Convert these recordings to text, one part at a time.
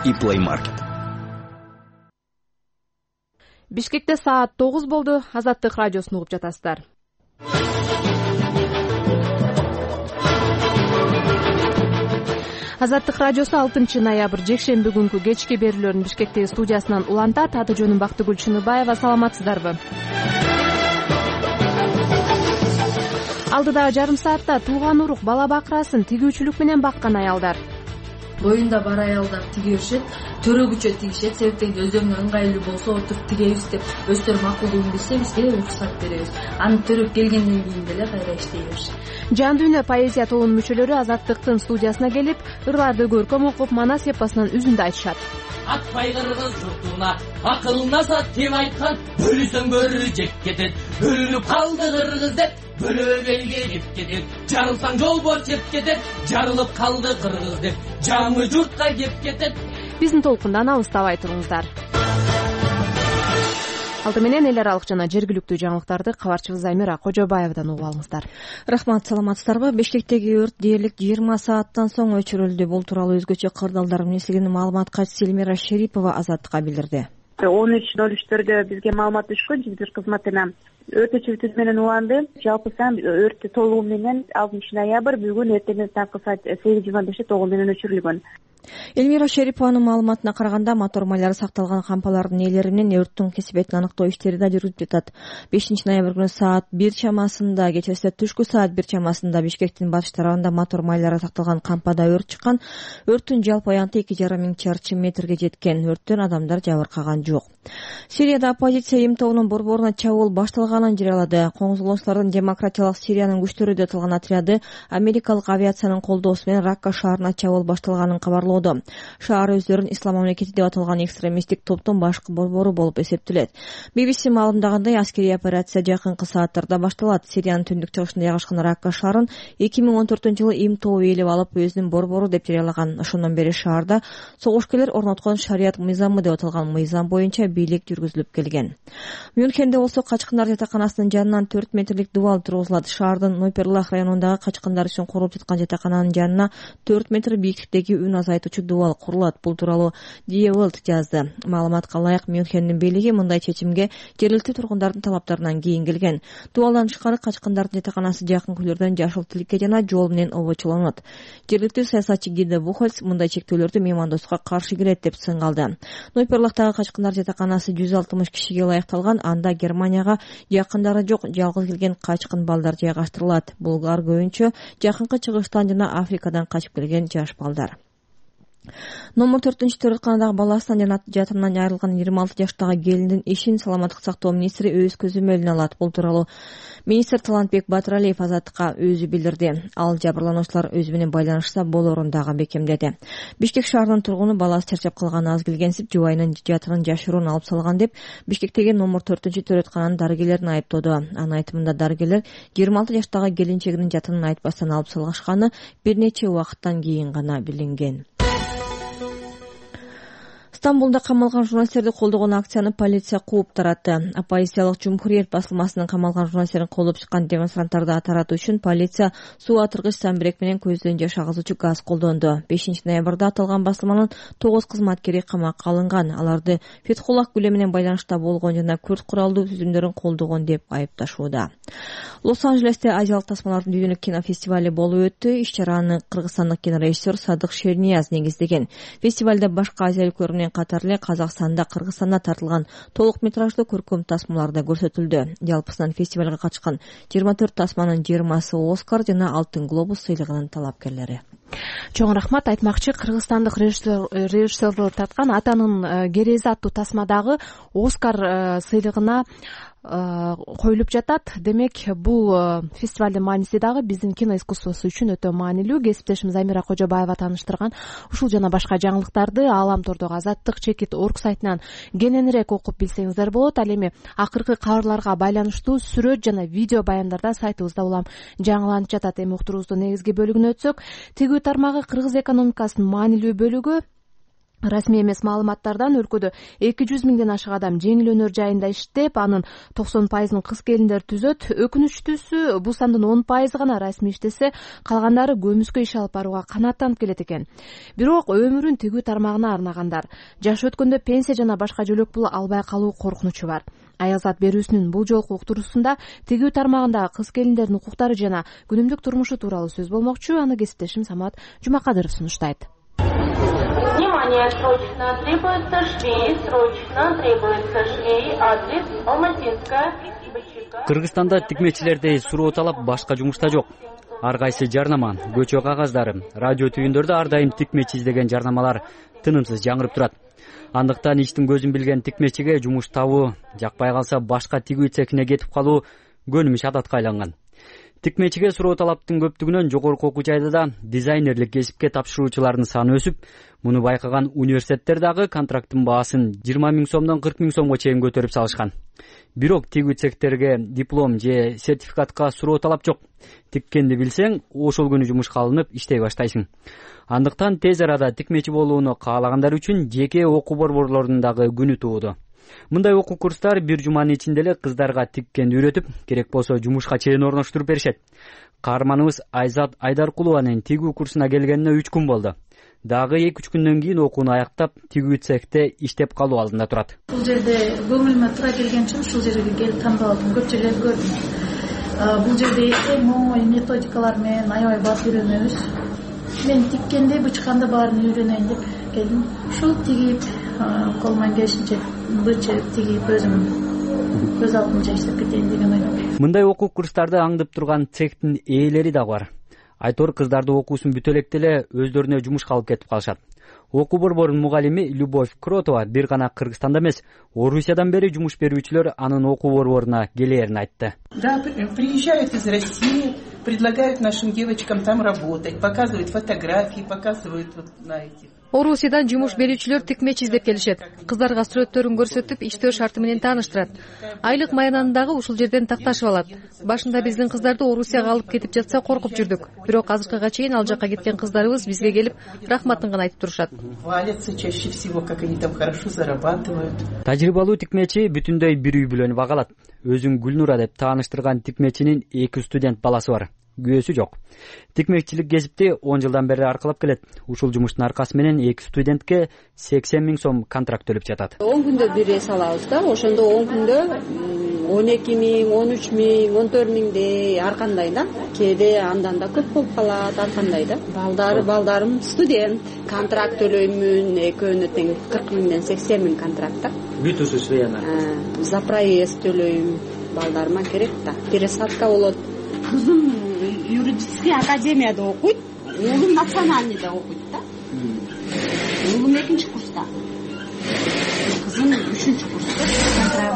и Play Market. Бишкекте саат 9 болду. Азаттык радиосун угуп жатасыздар. Азаттык радиосу 6 ноябрь жекшемби күнкү кечки берүүлөрүн Бишкектеги студиясынан улантат. Аты жөнүм Бактыгүл Чыныбаева. Саламатсыздарбы? Алдыдагы жарым саатта тууган урук бала бакырасын тигүүчүлүк менен баккан аялдар. Боюнда бар аялдар тиге беришет, төрөгүчө тигишет, себептен өздөрүнө ыңгайлуу болсо отуруп тигебиз деп өздөрү макулдугун билсе бизге уруксат беребиз. Аны төрөп келгенден кийин деле кайра иштей беришет. Жан дүйнө поэзия тобунун мүчөлөрү Азаттыктын студиясына келип, ырларды көркөм окуп, манас эпосунан үзүндү айтышат. Атпай кыргыз журтуна акылына сат деп айткан, бөлүсөң бөрү жеп кетет, бөлүнүп калды кыргыз деп бөлөө белге кеп кетет, жарылсаң жолбор жеп кетет, жарылып калды кыргыз деп жаңы журтка кеп кетет. Биздин толкундан алыстабай туруңуздар. Алды менен эл аралык жана жергиликтүү жаңылыктарды кабарчыбыз Замира Кожобаевадан угуп алыңыздар. Рахмат, саламатсыздарбы? Бишкектеги өрт дээрлик 20 сааттан соң өчүрүлдү. Бул тууралуу өзгөчө кырдаалдар менен маалымат катчысы Элмира Шерипова Азаттыкка билдирди. 13:03 бизге маалымат түшкөн жедел кызматына. Өртөчүбүз менен уланды. Жалпы сан өрттү толугу менен 6 ноябрь бүгүн эртеңки таңкы саат 8:25 тогу менен өчүрүлгөн. Элмира Шерипованын маалыматына караганда, мотор майлары сакталган кампалардын ээлери менен өрттүн кесибетин аныктоо иштери да жүрүп жатат. 5 ноябрь күнү саат 1 чамасында, кечээси түшкү саат 1 чамасында Бишкектин батыш тарабында мотор майлары сакталган кампада өрт чыккан. Өрттүн жалпы аянты 2,5 миң чарчы метрге жеткен. Өрттөн адамдар жабыркаган жок. Сирияда оппозиция ИМТОнун борборуна чабуул башталганын жарыялады. Коңзулоочулардын демократиялык Сириянын күчтөрү деп аталган отряды америкалык авиациянын колдоосу менен Ракка шаарына чабуул башталганын кабарлоодо. Шаар өздөрүн ислам мамлекети деп аталган экстремисттик топтун башкы борбору болуп эсептелет. BBC маалымдагандай, аскерий операция жакынкы сааттарда башталат. Сириянын түндүк чыгышында жайгашкан Ракка шаарын 2014-жылы ИМТО ээлеп алып, өзүнүн борбору деп жарыялаган. Ошондон бери шаарда согушкерлер орноткон шарият мыйзамы деп аталган мыйзам боюнча бийлик жүргүзүлүп келген. Мюнхенде болсо качкындар жатаканасынын жанынан 4 метрлик дубал тургузулат. Шаардын Нойперлах районундагы качкындар үчүн курулуп жаткан жатакананын жанына 4 метр бийиктиктеги үн азайтуучу дубал курулат. Бул тууралуу Die Welt жазды. Маалыматка ылайык, Мюнхендин бийлиги мындай чечимге жергиликтүү тургундардын талаптарынан кийин келген. Дубалдан тышкары качкындардын жатаканасы жакын күйлөрдөн жашыл тиликке жана жол менен обочолонот. Жергиликтүү саясатчы Гиде Бухольц мындай чектөөлөрдү меймандооско каршы келет деп сыңгалды. Нойперлахтагы качкындар жатаканасы 160 кишиге ылайыкталган. Анда Германияга жакындары жок, жалгыз келген качкын балдар жайгаштырылат. Булар көбүнчө жакынкы чыгыштан жана Африкадан качып келген жаш балдар. Номер 4-чү төрөтканадагы баласынан жатырынан айрылган 26 жаштагы келиндин ишин саламаттык сактоо министри өз көзөмөлүнө алат. Бул тууралуу министр Талантбек Батыралиев Азаттыкка өзү билдирди. Ал жабырлануучулар өзү менен байланышса болорун дагы бекемдеди. Бишкек шаарынын тургуну баласы чарчап калганы аз келгенсип, жубайынын жатырын жашыруун алып салган деп Бишкектеги номер 4-чү төрөткананын дарыгерлерин айыптоодо. Анын айтымында дарыгерлер 26 жаштагы келинчегинин жатырын айтпастан алып салгашканы бир нече убакыттан кийин гана билинген. Стамбулда камалган журналисттерди колдогон акцияны полиция кууп таратты. Оппозициялык Жумхуриет басылмасынын камалган журналисттерин колдоп чыккан демонстранттарды таратуу үчүн полиция суу атыргыч самбирек менен көздөн жаш агызуучу газ колдонду. 5 ноябрда аталган басылманын 9 кызматкери камакка алынган. Аларды Фетхуллах Гүле менен байланышта болгон жана күрд куралдуу түзүмдөрүн колдогон деп айыпташууда. Лос-Анджелесте азиялык тасмалардын дүйнөлүк кинофестивали болуп өттү. Иш-чараны кыргызстандык кинорежиссер Садык Шернияз негиздеген. Фестивалда башка азия өлкөлөрү менен катар эле Казакстанда, Кыргызстанда тартылган толук метраждуу көркөм тасмалар да көрсөтүлдү. Жалпысынан фестивалга катышкан 24 тасманын 20-сы Оскар жана Алтын глобус сыйлыгынын талапкерлери. Чоң рахмат. Айтмакчы, кыргызстандык режиссерлор тарткан Атанын керези аттуу тасмадагы Оскар сыйлыгына коюлуп жатат. Демек, бул фестивалдын мааниси дагы биздин кино искусствосу үчүн өтө маанилүү. Кесиптешим Замира Кожобаева тааныштырган ушул жана башка жаңылыктарды Ааламтордогу Азаттык.org сайтынан кененирээк окуп билсеңиздер болот. Ал эми акыркы кабарларга байланыштуу сүрөт жана видео баяндарда сайтыбызда улам жаңыланып жатат. Эми уктуруубуздун негизги бөлүгүнө өтсөк, тигүү тармагы кыргыз экономикасынын маанилүү бөлүгү. Расмий эмес маалыматтардан өлкөдө 200 миңден ашык адам жеңил өнөр жайында иштеп, анын 90% кыз келиндер түзөт. Өкүнүчтүүсү бул сандын 10% гана расмий иштесе, калгандары көмүскө иш алып барууга канааттанып келет экен. Бирок өмүрүн тигүү тармагына арнагандар. Жаш өткөндө пенсия жана башка жөлөк пул албай калуу коркунучу бар. Аялзат берүүсүнүн бул жолку уктуруусунда тигүү тармагындагы кыз келиндердин укуктары жана күнүмдүк турмушу тууралуу сөз болмокчу. Аны кесиптешим Самат Жумакадыров сунуштайт. Внимание, срочно требуется швей, адрес Алматинская, БЧК. Кыргызстанда тикмечилердей суроо талап башка жумушта жок. Ар кайсы жарнама, көчө кагаздары, радио түйүндөрдө ар дайым тикмечи издеген жарнамалар тынымсыз жаңырып турат. Андыктан иштин көзүн билген тикмечиге жумуш табуу, жакпай калса башка тигүү цехине кетип калуу көнүмүш адатка айланган. Тикмечиге суроо талаптын көптүгүнөн жогорку окуу жайда дизайнерлик кесипке тапшыруучулардын саны өсүп, муну байкаган университеттер дагы контракттын баасын 20 000 сомдон 40 000 сомго чейин көтөрүп салышкан. Бирок тигүү цехтерге диплом же сертификатка суроо талап жок. Тиккенди билсең, ошол күнү жумушка алынып иштей баштайсың. Андыктан тез арада тикмечи болууну каалагандар үчүн жеке окуу борборлорунун дагы күнү тууду. Мындай окуу курстар бир жуманын ичинде эле кыздарга тиккенди үйрөтүп, керек болсо жумушка чейин орноштуруп беришет. Каарманыбыз Айзат Айдаркулованын тигүү курсуна келгенине 3 күн болду. Дагы 2-3 күндөн кийин окууну аяктап, тигүү цехте иштеп калуу алдында турат. Бул жерде көңүлүмө туура келген үчүн ушул жерге келип тандап алдым. Көп жерлерди көрдүм. Бул жерде эң оңой методикалар менен аябай бат үйрөнөбүз. Мен тиккенди, бычканды баарын үйрөнөйүн деп келдим. Ушул тигип, колуман келишинче бычып, тигип өзүм көз алдымча иштеп кетейин деген ойдомун. Мындай окуу курстарды аңдып турган цехтин ээлери дагы бар. Айтор кыздарды окуусун бүтө электе эле өздөрүнө жумушка алып кетип калышат. Окуу борборунун мугалими Любовь Кротова бир гана Кыргызстанда эмес, Орусиядан бери жумуш берүүчүлөр анын окуу борборуна келээрин айтты. Да, приезжают из России, предлагают нашим девочкам там работать, показывают фотографии, показывают вот на этих. Орусиядан жумуш берүүчүлөр тикмечи издеп келишет. Кыздарга сүрөттөрүн көрсөтүп, иштөө шарты менен тааныштырат. Айлык маянаны дагы ушул жерден такташып алат. Башында биздин кыздарды Орусияга алып кетип жатса коркуп жүрдүк. Бирок азыркыга чейин ал жакка кеткен кыздарыбыз бизге келип, рахматын гана айтып турушат. Хвалятся чаще всего, как они там хорошо зарабатывают. Тажрыйбалуу тикмечи бүтүндөй бир үй бүлөнү багалат. Өзүн Гүлнура деп тааныштырган тикмечинин 2 студент баласы бар. Күйөөсү жок. Тикмекчилик кесипти 10 жылдан бери аркалап келет. Ушул жумуштун аркасы менен 2 студентке 80 000 сом контракт төлөп жатат. 10 күндө бир эс алабыз да. Ошондо 10 күндө 12 000, 13 000, 14 000 ар кандай да. Кээде андан да көп болуп калат, ар кандай да. Балдарым студент, контракт төлөймүн, экөөнө тең 40 000ден 80 000 контракт да. Бүтүсүз баяна. За проезд төлөйм, балдарыма керек да. Пересадка болот. Кызым юридический академияда окуйт, уулум национальныйда окуйт да. Уулум 2-нчи курста, кызым 3-нчи курста.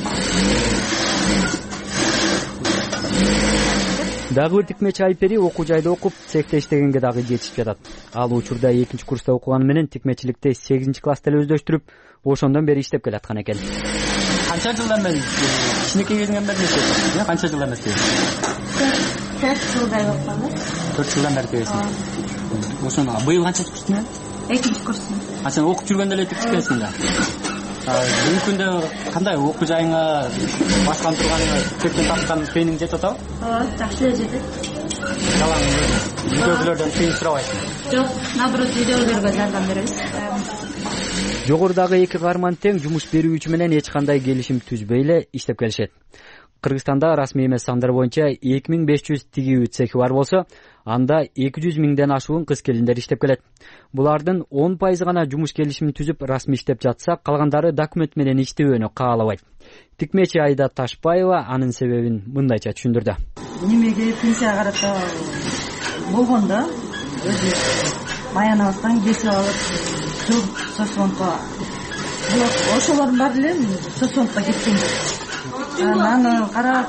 Дагы бир тикмечи Айпери окуу жайда окуп, цехте иштегенге дагы жетишип жатат. Ал учурда 2-нчи курста окуганы менен тикмечиликти 8-нчи класста эле өздөштүрүп, ошондон бери иштеп келаткан экен. Канча жылдан бери кичинекей кезиңен бери иштейсиң? Канча жылдан бери иштейсиң? 4 жылдай болуп калды. 4 жылдан бери иштейсиң. Ошону быйыл канчанчы курстун? 2-нчи курстун. Сен окуп жүргөндө эле тиккенсиң да. Бүгүнкү күндө кандай окуу жайыңа баштан турганыңа цехтен тапкан пейниң жетип атабы? Ооба, жакшы эле жетет. Жалаң үйдөгүлөрдөн кыйын сурабайсың? Жок, наоборот, үйдөгүлөргө жардам беребиз. Жогорудагы 2 каарман тең жумуш берүүчү менен эч кандай келишим түзбөй эле иштеп келишет. Кыргызстанда расмий эмес сандар боюнча 2500 тигүү цехи бар болсо, анда 200 000ден ашуун кыз келиндер иштеп келет. Булардын 10% гана жумуш келишимин түзүп расмий иштеп жатса, калгандары документ менен иштөөнү каалабайт. Тикмечи Айда Ташбаева анын себебин мындайча түшүндүрдү. Немеге пенсия карата болгондо өзү маянабыздан кесип алып, көп сосонко. Бирок ошолордун баары эле сосонко кеткен. Аны карап,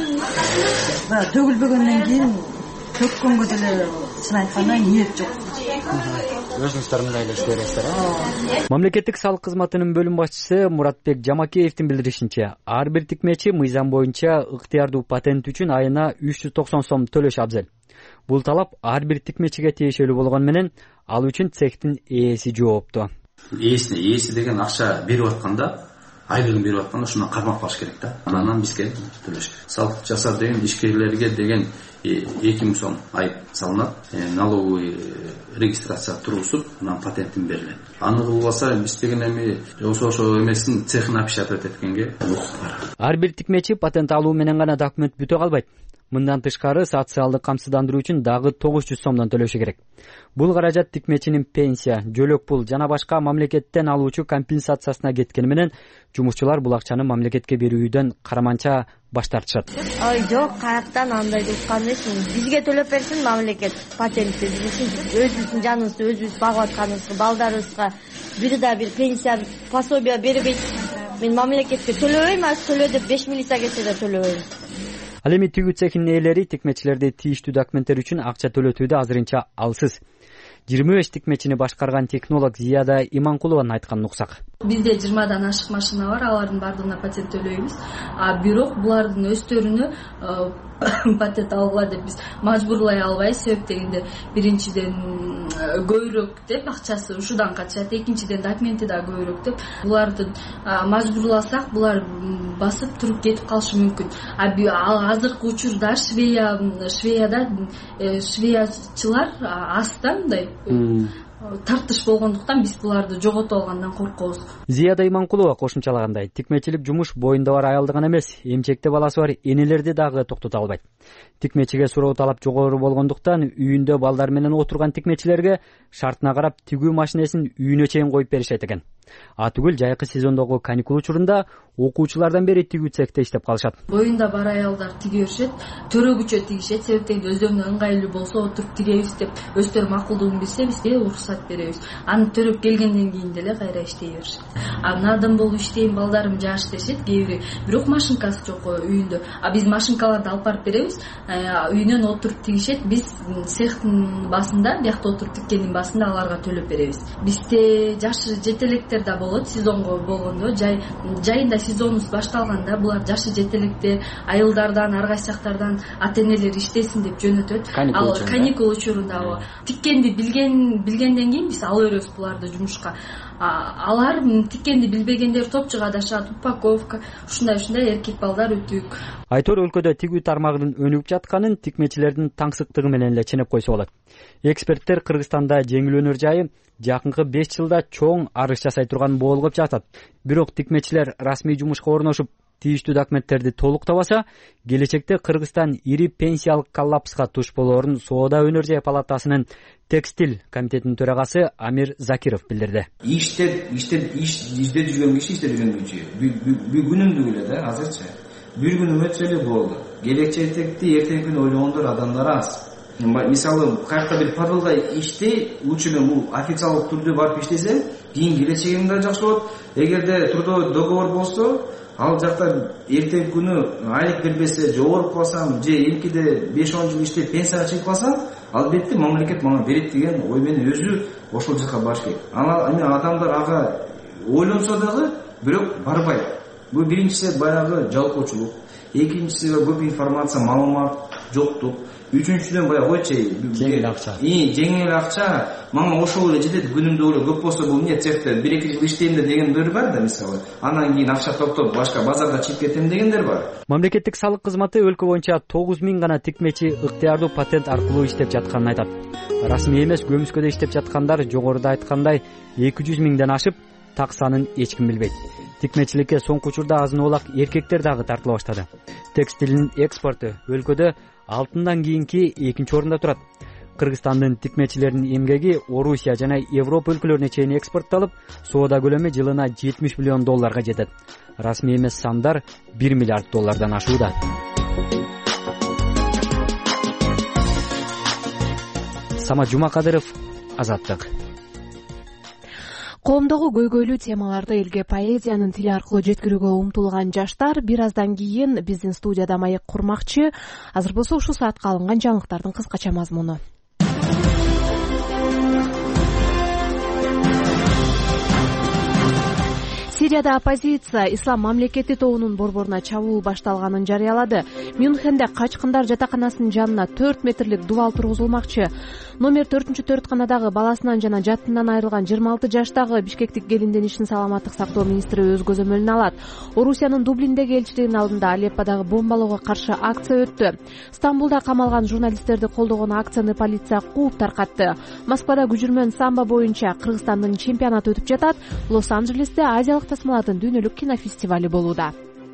төгүлбөгөндөн кийин төккөнгө деле чын айтканда ниет жок. өзүңүздөр мындай эле иш бересиздер э? Мамлекеттик салык кызматынын бөлүм башчысы Муратбек Жамакеевдин билдиришинче, ар бир тикмечи мыйзам боюнча ыктыярдуу патент үчүн айына 390 сом төлөш абзел. Бул талап ар бир тикмечиге тиешелүү болгону менен, ал үчүн цехтин ээси жоопту. Ээси деген акча берип атканда, айлыгын берип атканда ушундан кармап калыш керек да. Анан бизге төлөш. Салык жасап деген ишкерлерге деген 2000 сом айып салынат. Налоговый регистрация тургузуп, анан патентин берилет. Аны кылбаса биз деген эми ошо эмесин цехин опечатать эткенге укук бар. Ар бир тикмечи патент алуу менен гана документ бүтө калбайт. Мындан тышкары социалдык камсыздандыруу үчүн дагы 900 сомдон төлөшү керек. Бул каражат тикмечинин пенсия, жөлөк пул жана башка мамлекеттен алуучу компенсациясына кеткени менен жумушчулар бул акчаны мамлекетке берүүдөн караманча баш тартышат. Жок, каяктан андайды уккан эмесмин. Бизге төлөп берсин мамлекет патентти, өзүбүздүн жаныбызды өзүбүз багып атканыбызга, балдарыбызга бир пенсия, пособие бербейт. Мен мамлекетке төлөбөйм, төлө деп 5 милиция келсе да төлөбөйм. Ал эми тигүү цехинин ээлери тикмечилерди тийиштүү документтер үчүн акча төлөтүүдө азырынча алсыз. 25 тикмечини башкарган технолог Зияда Иманкулованын айтканын уксак. Бизде 20дан ашык машина бар, алардын бардыгына патент төлөйбүз. Бирок булардын өздөрүнө патент алгыла деп биз мажбурлай албайбыз. Себеп дегенде биринчиден көбүрөөк деп акчасы ушудан качат, экинчиден документи да көбүрөөк деп. Булардын мажбурласак булар басып туруп кетип калышы мүмкүн. Азыркы учурда Швеяда швеячылар астан мындай тартыш болгондуктан биз буларды жогото алгандан коркобуз. Зияда Иманкулова кошумчалагандай, тикмечилик жумуш боюнда бар аялды гана эмес, эмчекте баласы бар энелерди дагы токтото албайт. Тикмечиге суроо талап жогору болгондуктан үйүндө балдар менен отурган тикмечилерге шартына карап тигүү машинесин үйүнө чейин коюп беришет экен. Түгүл жайкы сезондогу каникул учурунда окуучулардан бери тигүү цехте иштеп калышат. Боюнда бар аялдар тиге беришет, төрөгүчө тигишет. Себеп дегенде өздөрүнө ыңгайлуу болсо отуруп тигебиз деп өздөрү макулдугун билсе бизге уруксат беребиз. Аны төрөп келгенден кийин деле кайра иштей беришет. Надым болуп иштейм, балдарым жаш дешет кээ бири. Бирок машинкасы жок үйүндө. Биз машинкаларды алып барып беребиз. Үйүнөн отуруп тигишет. Биз цехтин башында, биякта отуруп тиккендин башында аларга төлөп беребиз. Бизде жашы жетелектер да болот, сезонго болгондо, жайында сезонубуз башталганда булар жашы жетелектер, айылдардан, ар кайсы жактардан ата-энелер иштесин деп жөнөтөт. Ал каникул учурунда тиккенди билгенден кийин биз ала беребиз буларды жумушка. Алар тиккенди билбегендер топчуга адашат, упаковка, ушундай эркек балдар өтүк. Айтор өлкөдө тигүү тармагынын өнүгүп жатканын тикмечилердин таңсыктыгы менен эле ченеп койсо болот. Эксперттер Кыргызстанда жеңилөөнөр жайы жакынкы 5 жылда чоң арыш жасай турган болуп жатат. Бирок тикмечилер расмий жумушка орношуп, тийиштүү документтерди толуктабаса, келечекте Кыргызстан ири пенсиялык коллапска туш болоорун Соода өнөр жай палатасынын текстиль комитетинин төрагасы Амир Закиров билдирди. Иш издеп жүргөн киши, бүгүнүмдү эле да азырчы. Бир күн өтсө эле болду. Келечекти эртеңки күнү ойлогондор адамдар аз. Мисалы, кайерде бир падалга иштей, лучше мен бул официалдык түрдө барып иштесем, кийин келечегим да жакшы болот. Эгерде трудовой договор болсо, ал жакта эртеңки күнү айлык бербесе, жогоруп калсам, же эмкиде 5-10 жыл иштеп пенсияга чыгып калсам, албетте мамлекет мага берет деген ой менен өзү ошол жака барыш керек. Ана адамдар ага ойлонсо дагы, бирок барбайт. Бул биринчиси баягы жалпоочулук, экинчиси көп информация, маалымат жоктук. Үчүнчүдөн баягы койчу, жеңил акча, мага ошол эле жетет, күнүмдө эле көп болсо бул эмне цехте 1-2 жыл иштейм дегендер бар да, мисалы. Анан кийин акча топтоп башка базарда чыгып кетем дегендер бар. Мамлекеттик салык кызматы өлкө боюнча 9000 гана тикмечи ыктыярдуу патент аркылуу иштеп жатканын айтат. Расмий эмес көмүскөдө иштеп жаткандар жогоруда айткандай 200 миңден ашып, так санын эч ким билбейт. Тикмечиликке соңку учурда азын-оолак эркектер дагы тартыла баштады. Текстилдин экспорту өлкөдө алтындан кийинки 2-орунда турат. Кыргызстандын тикмечилеринин эмгеги Орусия жана Европа өлкөлөрүнө чейин экспортталып, соода көлөмү жылына $70 миллион жетет. Расмий эмес сандар $1 миллиард ашууда. Самат Жумакадыров, Азаттык. Коомдогу көйгөйлүү темаларды элге поэзиянын тили аркылуу жеткирүүгө умтулган жаштар бир аздан кийин биздин студияда маек курмакчы. Азыр болсо ушул саатка алынган жаңылыктардын кыскача мазмуну. Сирияда оппозиция Ислам мамлекети тобунун борборуна чабуул башталганын жарыялады. Мюнхенде качкындар жатаканасынын жанына 4 метрлик дубал тургузулмакчы. Номер 4-төртканадагы баласынан жана жатынан айрылган 26 жаштагы бишкектик келиндин ишин саламаттык сактоо министри өз көзөмөлүнө алат. Орусиянын Дублиндеги элчилигинин алдында Алепподагы бомбалоого каршы акция өттү. Стамбулда камалган журналисттерди колдогон акцияны полиция кууп таркатты. Москвада күжүрмөн самбо боюнча Кыргызстандын чемпионаты өтүп жатат. Лос-Анджелесте азиялык тасмалардын дүйнөлүк кинофестивали болууда.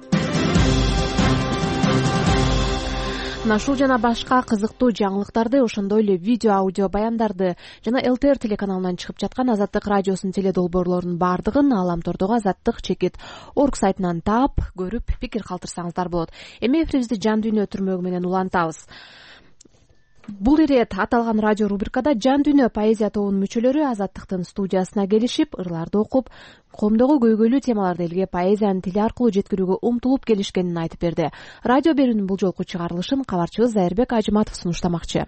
Нашул жана башка кызыктуу жаңылыктарды, ошондой эле видео, аудио баяндарды жана ЛТР телеканалынан чыгып жаткан Азаттык радиосунун теледолбоорлорунун баардыгын Ааламтордогу azattik.org сайтынан таап, көрүп, пикир калтырсаңыздар болот. Эми эфирибизди жан дүйнө түрмөгү менен улантабыз. Бул ирет аталган радио рубрикада жан дүйнө поэзия тобунун мүчөлөрү Азаттыктын студиясына келишип, ырларды окуп, коомдогу көйгөйлүү темаларды элге поэзиянын тили аркылуу жеткирүүгө умтулуп келишкенин айтып берди. Радио берүүнүн бул жолку чыгарылышын кабарчыбыз Зайырбек Ажыматов сунуштамакчы.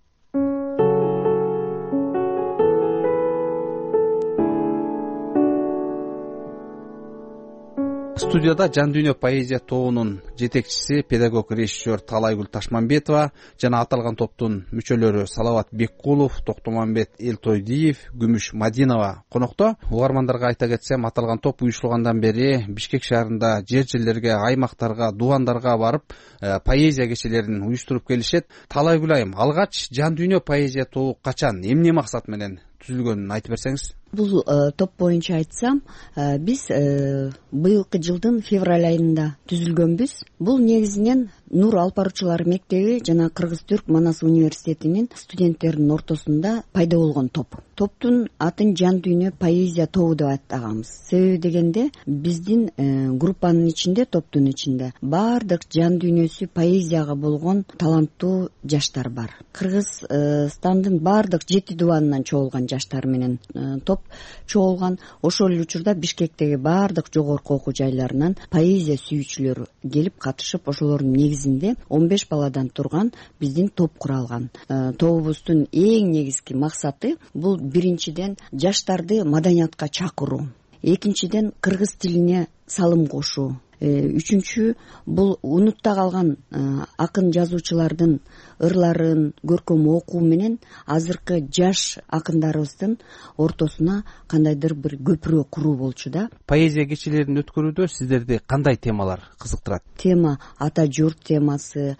Студияда жан дүйнө поэзия тобунун жетекчиси, педагог режиссер Талайгүл Ташманбетова жана аталган топтун мүчөлөрү Салават Беккулов, Токтомамбет Элтойдиев, Күмүш Мадинова конокто. Угармандарга айта кетсем, аталган топ уюштургандан бери Бишкек шаарында жер-жерлерге, аймактарга, дубандарга барып, поэзия кечелерин уюштуруп келишет. Талайгүл айым, алгач жан дүйнө поэзия тобу качан, эмне максат менен түзүлгөнүн айтып берсеңиз. Бул топ боюнча айтсам, биз быйылкы жылдын февраль айында түзүлгөнбүз. Бул негизинен Нур алпаруучулар мектеби жана Кыргыз-Түрк Манас университетинин студенттеринин ортосунда пайда болгон топ. Топтун атын жан дүйнө поэзия тобу деп аттаганбыз. Себеби дегенде, биздин группанын ичинде, топтун ичинде баардык жан дүйнөсү поэзияга болгон таланттуу жаштар бар. Кыргызстандын баардык 7 дубанынан чогулган жаштар менен топ чогулган. Ошол эле учурда Бишкектеги баардык жогорку окуу жайларынан поэзия сүйүүчүлөр келип катышып, ошолордун негизинде 15 баладан турган биздин топ куралган. Тобубуздун эң негизги максаты бул биринчиден жаштарды маданиятка чакыруу, экинчиден кыргыз тилине салым кошуу, үчүнчү бул унутта калган акын жазуучулардын ырларын көркөм окуу менен азыркы жаш акындарыбыздын ортосуна кандайдыр бир көпүрө куруу болчу да. Поэзия кечелерин өткөрүүдө сиздерди кандай темалар кызыктырат? Тема ата журт темасы,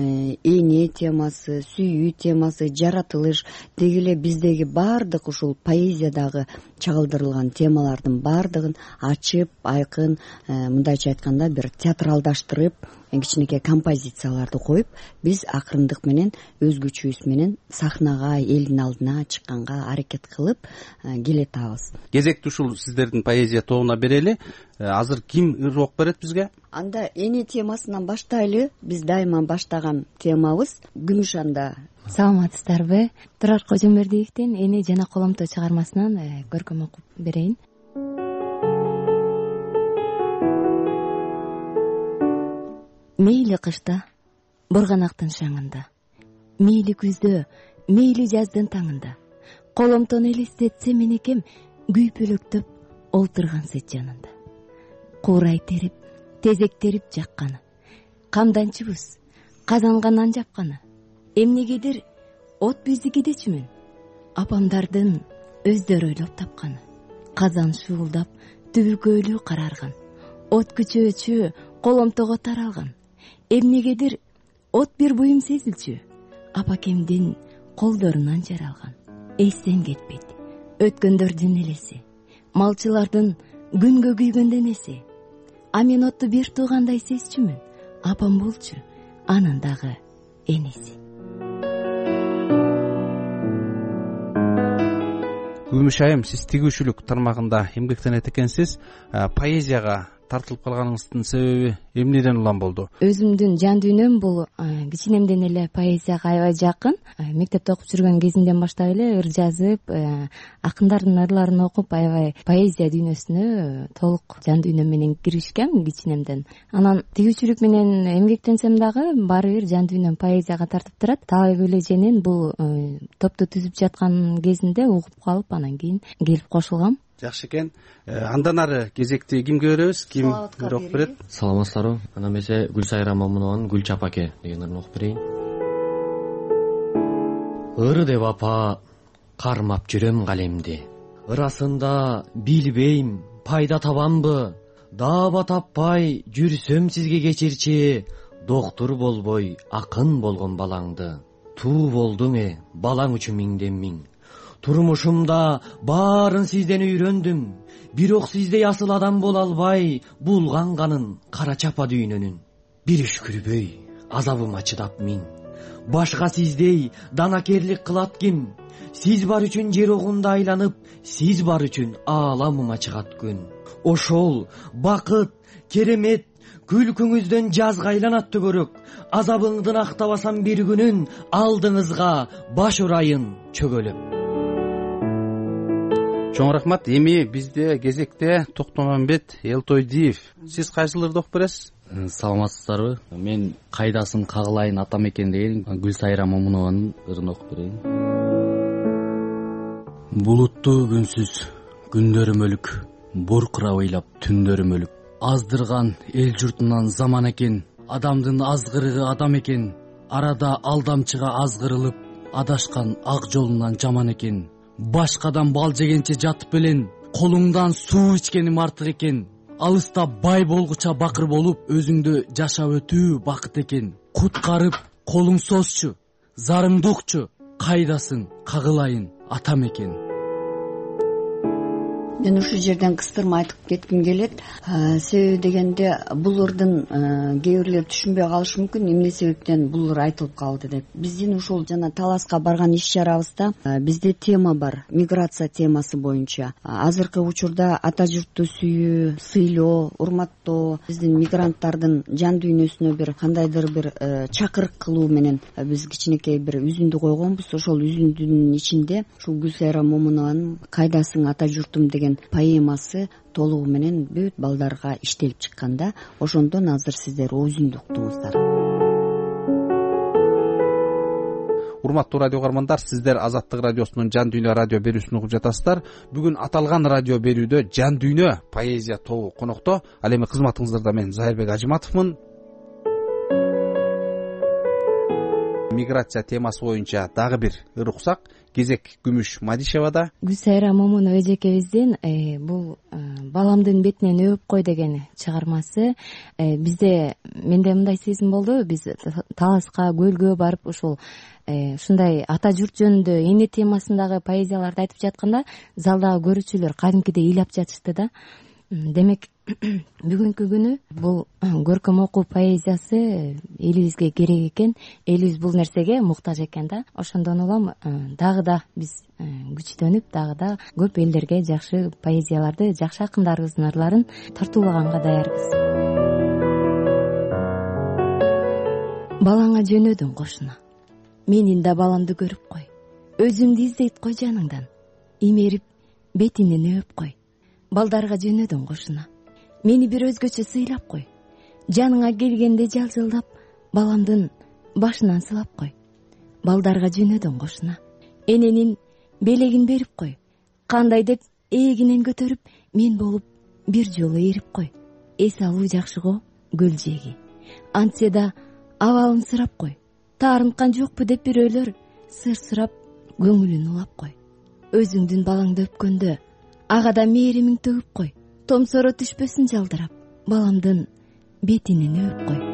эне темасы, сүйүү темасы, жаратылыш, деги эле биздеги баардык ушул поэзиядагы чагылдырылган темалардын баардыгын ачып, айкын, мындайча айтканда бир театралдаштырып, кичинекей композицияларды коюп, биз акырындык менен өзгөчүбүз менен сахнага, элдин алдына чыкканга аракет кылып келатабыз. Кезекти ушул сиздердин поэзия тобуна берели. Азыр ким ыр окуп берет бизге? Анда эне темасынан баштайлы. Биз дайыма баштаган темабыз Күмүш анда. Саламатсыздарбы? Турар Кожомбердиевдин Эне жана коломто чыгармасынан көркөм окуп берейин. Мейли кышта, борганактын шаңында, мейли күздө, мейли жаздын таңында, коломтону элестетсе менекем күйпөлөктөп олтурган сет жанында. Куурай терип, тезектерип жакканы, камданчыбыз, казанга нан жапканы, эмнегедир от бизди кедечүмүн, апамдардын өздөрү ойлоп тапканы, казан шуулдап, түбүкөөлүү карарган, от күчөөчү коломтого таралган, эмнегедир от бир буюм сезилчү, апакемдин колдорунан жаралган. Эстен кетпейт өткөндөрдүн элеси, малчылардын күнгө күйгөн денеси. А мен отту бир туугандай сезчүмүн, апам болчу, анын дагы энеси. Күмүш айым, сиз тигүүчүлүк тармагында эмгектенет экенсиз. Поэзияга тартылып калганыңыздын себеби эмнеден улам болду? Өзүмдүн жан дүйнөм бул кичинемден эле поэзияга аябай жакын. Мектепте окуп жүргөн кезимден баштап эле ыр жазып, акындардын ырларын окуп, аябай поэзия дүйнөсүнө толук жан дүйнөм менен киришкем кичинемден. Анан тигүүчүлүк менен эмгектенсем дагы баары бир жан дүйнөм поэзияга тартып турат. Талайгүл эженин бул топту түзүп жаткан кезинде угуп калып, анан кийин келип кошулгам. жакшы экен. Андан ары кезекти кимге беребиз? Ким окуп берет? Саламатсыздарбы. Анда эмесе Гүлсайра Момунованын Гүл чапаке деген ырын окуп берейин. Ыр деп апа кармап жүрөм калемди. Ырасында билбейм пайда табамбы. Даба таппай жүрсөм сизге кечирчи. Доктур болбой акын болгон балаңды. Туу болдуң балаң үчүн миңден миң. Турмушумда баарын сизден үйрөндүм. Бирок сиздей асыл адам боло албай булганганын кара чапа дүйнөнүн. Бир үшкүрбөй азабыма чыдап миң. Башка сиздей данакерлик кылат ким? Сиз бар үчүн жер огунда айланып, сиз бар үчүн ааламыма чыгат күн. Ошол бакыт, керемет, күлкүңүздөн жазга айланат түгөрөк. Азабыңдын актабасам бир күнүн, алдыңызга баш урайын чөгөлөп. Чоң рахмат. Эми бизде кезекте Токтомамбет Элтойдиев. Сиз кайсыларды окуп бересиз? Саламатсыздарбы. Мен кайдасын кагылайын атам экен деген Гүлсайра Момунованын ырын окуп берейин. Булуттуу күнсүз күндөрүм өлүк, буркурап ыйлап түндөрүм өлүк. Аздырган эл журтунан заман экен, адамдын азгырыгы адам экен. Арада алдамчыга азгырылып, адашкан ак жолунан жаман экен. Башкадан бал жегенче жатып элен, колуңдан суу ичкеним артык экен. Алыста бай болгуча бакыр болуп, өзүңдө жашап өтүү бакыт экен. Куткарып колуң созчу, зарыңды укчу, кайдасың кагылайын атам экен. Мен ушул жерден кыстырма айтып кетким келет. Себеби дегенде бул ырдын кээ бирлер түшүнбөй калышы мүмкүн, эмне себептен бул ыр айтылып калды деп. Биздин ушул жана Таласка барган иш чарабызда бизде тема бар, миграция темасы боюнча. Азыркы учурда ата журтту сүйүү, сыйлоо, урматтоо, биздин мигранттардын жан дүйнөсүнө бир кандайдыр бир чакырык кылуу менен биз кичинекей бир үзүндү койгонбуз. Ошол үзүндүнүн ичинде ушул Гүлсайра Момунованын Кайдасың ата журтум деген поэмасы толугу менен бүт балдарга иштелип чыкканда, ошондон азыр сиздер өзүндү уктуңуздар. Урматтуу радио каармандар, сиздер Азаттык радиосунун Жан дүйнө радио берүүсүн угуп жатасыздар. Бүгүн аталган радио берүүдө Жан дүйнө поэзия тобу конокто. Ал эми кызматыңыздарда мен Зайырбек Ажыматовмун. Миграция темасы боюнча дагы бир ыр уксак. Кезек Күмүш Мадишевада. Гүлсайра Момунова эжекебиздин бул баламдын бетинен өп кой деген чыгармасы бизде, менде мындай сезим болду. Биз Таласка, көлгө барып ушул ушундай ата журт жөнүндө эне темасындагы поэзияларды айтып жатканда, залдагы көрүүчүлөр кадимкидей ыйлап жатышты да. Демек бүгүнкү күнү бул көркөм окуу поэзиясы элибизге керек экен, элибиз бул нерсеге муктаж экен да. Ошондон улам дагы да биз күчтөнүп, дагы да көп элдерге жакшы поэзияларды, жакшы акындарыбыздын ырларын тартуулаганга даярбыз. Балаңа жөнөдүң кошуна, менин да баламды көрүп кой. Өзүңдү издейт кой жаныңдан, имерип бетинен өп кой. Балдарга жөнөдүң кошуна, мени бир өзгөчө сыйлап кой. Жаныңа келгенде жалжылдап, баламдын башынан сылап кой. Балдарга жөнөдүң кошуна, эненин белегин берип кой. Кандай деп эгинен көтөрүп, мен болуп бир жолу эрип кой. Эс алуу жакшы го көл жеги. Антсе да абалын сурап кой. Таарынткан жокпу деп бирөөлөр сыр сурап көңүлүн улап кой. Өзүңдүн балаңды өпкөндө ага да мээримиң төгүп кой. Томсоро түшпөсүн жалдырап, баламдын бетинен өп кой.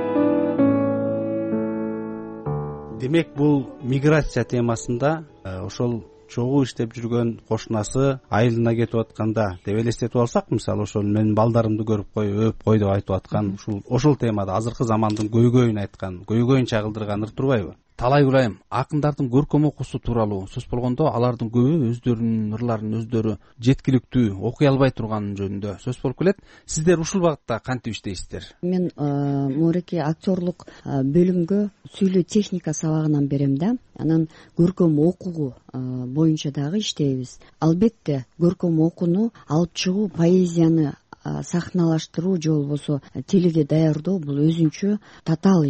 Демек бул миграция темасында ошол чогуу иштеп жүргөн кошунасы айылына кетип атканда деп элестетип алсак, мисалы ошол менин балдарымды көрүп кой, өп кой деп айтып аткан ошол темада азыркы замандын көйгөйүн айткан, көйгөйүн чагылдырган ыр турбайбы? Талай Гүлайым, акындардын көркөм окуусу тууралуу сөз болгондо, алардын көбү өздөрүнүн ырларын өздөрү жеткиликтүү окуй албай турган жөнүндө сөз болуп келет. Сиздер ушул багытта кантип иштейсиздер? Мен муреки актерлук бөлүмгө сүйлөө техника сабагынан берем да. Анан көркөм окуу боюнча дагы иштейбиз. Албетте көркөм окууну алып чыгуу, поэзияны сахналаштыруу же болбосо телеге даярдоо бул өзүнчө татаал иш.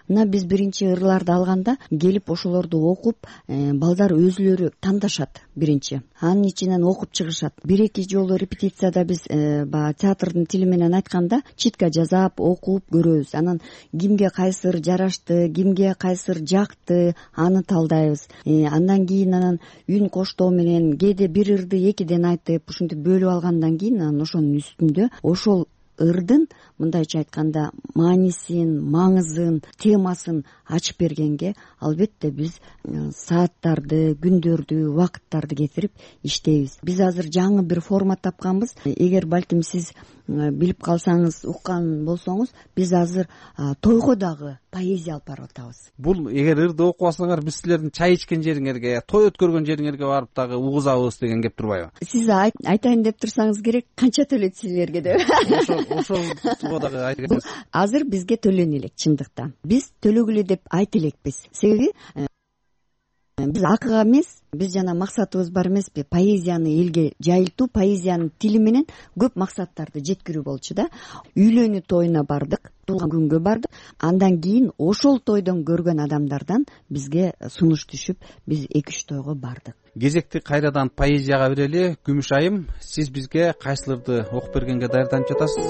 мына биз биринчи ырларды алганда келип ошолорду окуп балдар өзүлөрү тандашат биринчи, анын ичинен окуп чыгышат. Бир эки жолу репетицияда биз баягы театрдын тили менен айтканда читка жазап окуп көрөбүз. Анан кимге кайсыр жарашты, кимге кайсыр жакты, аны талдайбыз. Андан кийин анан үн коштоо менен кээде бир ырды экиден айтып ушинтип бөлүп алгандан кийин анан ошонун үстүндө ошол ырдын мындайча айтканда маанисин, маңызын, темасын ачып бергенге албетте биз сааттарды, күндөрдү, убакыттарды кетирип иштейбиз. Биз азыр жаңы бир формат тапканбыз. Эгер балким сиз билип калсаңыз, уккан болсоңуз, биз азыр тойго дагы поэзия алып барып атабыз. Бул эгер ырды окуп алсаңар, биз силердин чай ичкен жериңерге, той өткөргөн жериңерге барып дагы угузабыз деген кеп турбайбы? Сиз айтайын деп турсаңыз керек, канча төлөйт силерге деп. Ошого дагы айтып кетесиз. Азыр бизге төлөнө элек чындыкта. Биз төлөгүлө деп айта элекпиз. Себеби биз акыга эмес, биз жана максатыбыз бар эмеспи? Поэзияны элге жайылтуу, поэзиянын тили менен көп максаттарды жеткирүү болчу да. Үйлөнүү тоюна бардык, туулган күнгө бардык. Андан кийин ошол тойдон көргөн адамдардан бизге сунуш түшүп, биз 2-3 тойго бардык. Кезекти кайрадан поэзияга берели. Күмүш айым, сиз бизге кайсыларды окуп бергенге даярданып жатасыз?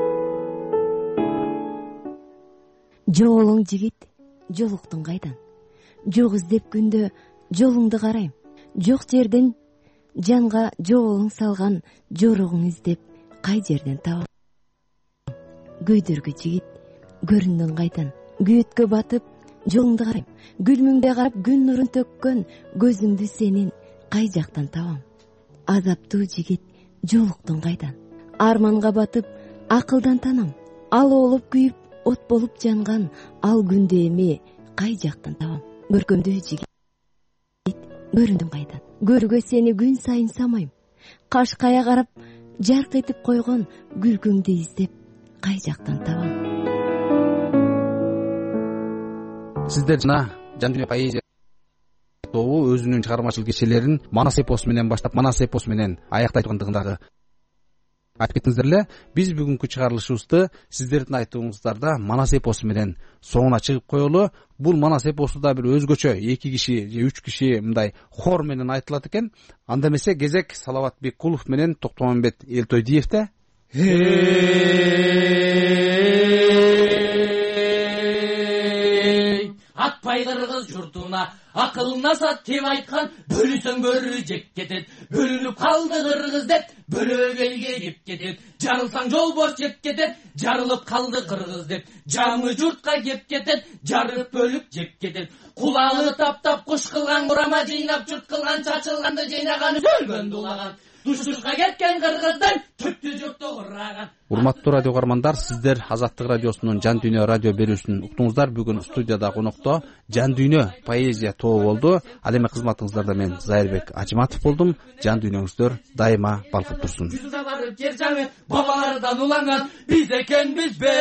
Жолуң жигит, жолуктун кайдан? Жок издеп күндө жолуңду карайм. Жок жерден жанга жолуң салган жоругуң издеп кай жерден табам? Көйдөргү жигит, көрүндүң кайдан? Күйөткө батып жолуңду карайм. Гүлмүңдө карап күн нурун төккөн көзүңдү сенин кай жактан табам? Азаптуу жигит, жолуктуң кайдан? Арманга батып акылдан танам. Ал болуп күйүп от болуп жанган ал күндө эми кай жактан табам? Көркөмдүү жигит, көрүндүң кайдан? Көргө сени күн сайын самайм. Кашкая карап жарк этип койгон күлкүңдү издеп кай жактан табам? Сиздер жана Жан дүйнө поэзия тобу өзүнүн чыгармачылык кечелерин Манас эпосу менен баштап, Манас эпосу менен аяктайдыгындагы айтып кеттиңиздер эле. Биз бүгүнкү чыгарылышыбызды сиздердин айтууңуздарда Манас эпосу менен соңуна чыгып коелу. Бул Манас эпосу да бир өзгөчө 2 киши же 3 киши мындай хор менен айтылат экен. Анда эмесе кезек Салават Беккулов менен Токтомамбет Элтойдиевде. Атпай кыргыз журтуна акылына сат тем айткан, бөлүсөң бөрү жеп кетет. Бөлүнүп калды кыргыз деп бөлөп элге кеп кетет. Жарылсаң жолборс жеп кетет, жарылып калды кыргыз деп жаңы журтка кеп кетет. Жарып бөлүп жеп кетет. Кулагы таптап куш кылган, курама жыйнап журт кылган, чачылганды жыйнаган, өлгөндү улаган. Душушка кеткен кыргыздын түптү журту кураган. Урматтуу радио каармандар, сиздер Азаттык радиосунун Жан дүйнө радио берүүсүн уктуңуздар. Бүгүн студияда конокто Жан дүйнө поэзия тобу болду. Ал эми кызматыңыздарда мен Зайырбек Ажиматов болдум. Жан дүйнөңүздөр дайыма балкып турсун. Жер жаңы бабалардан уланган биз экенбиз бе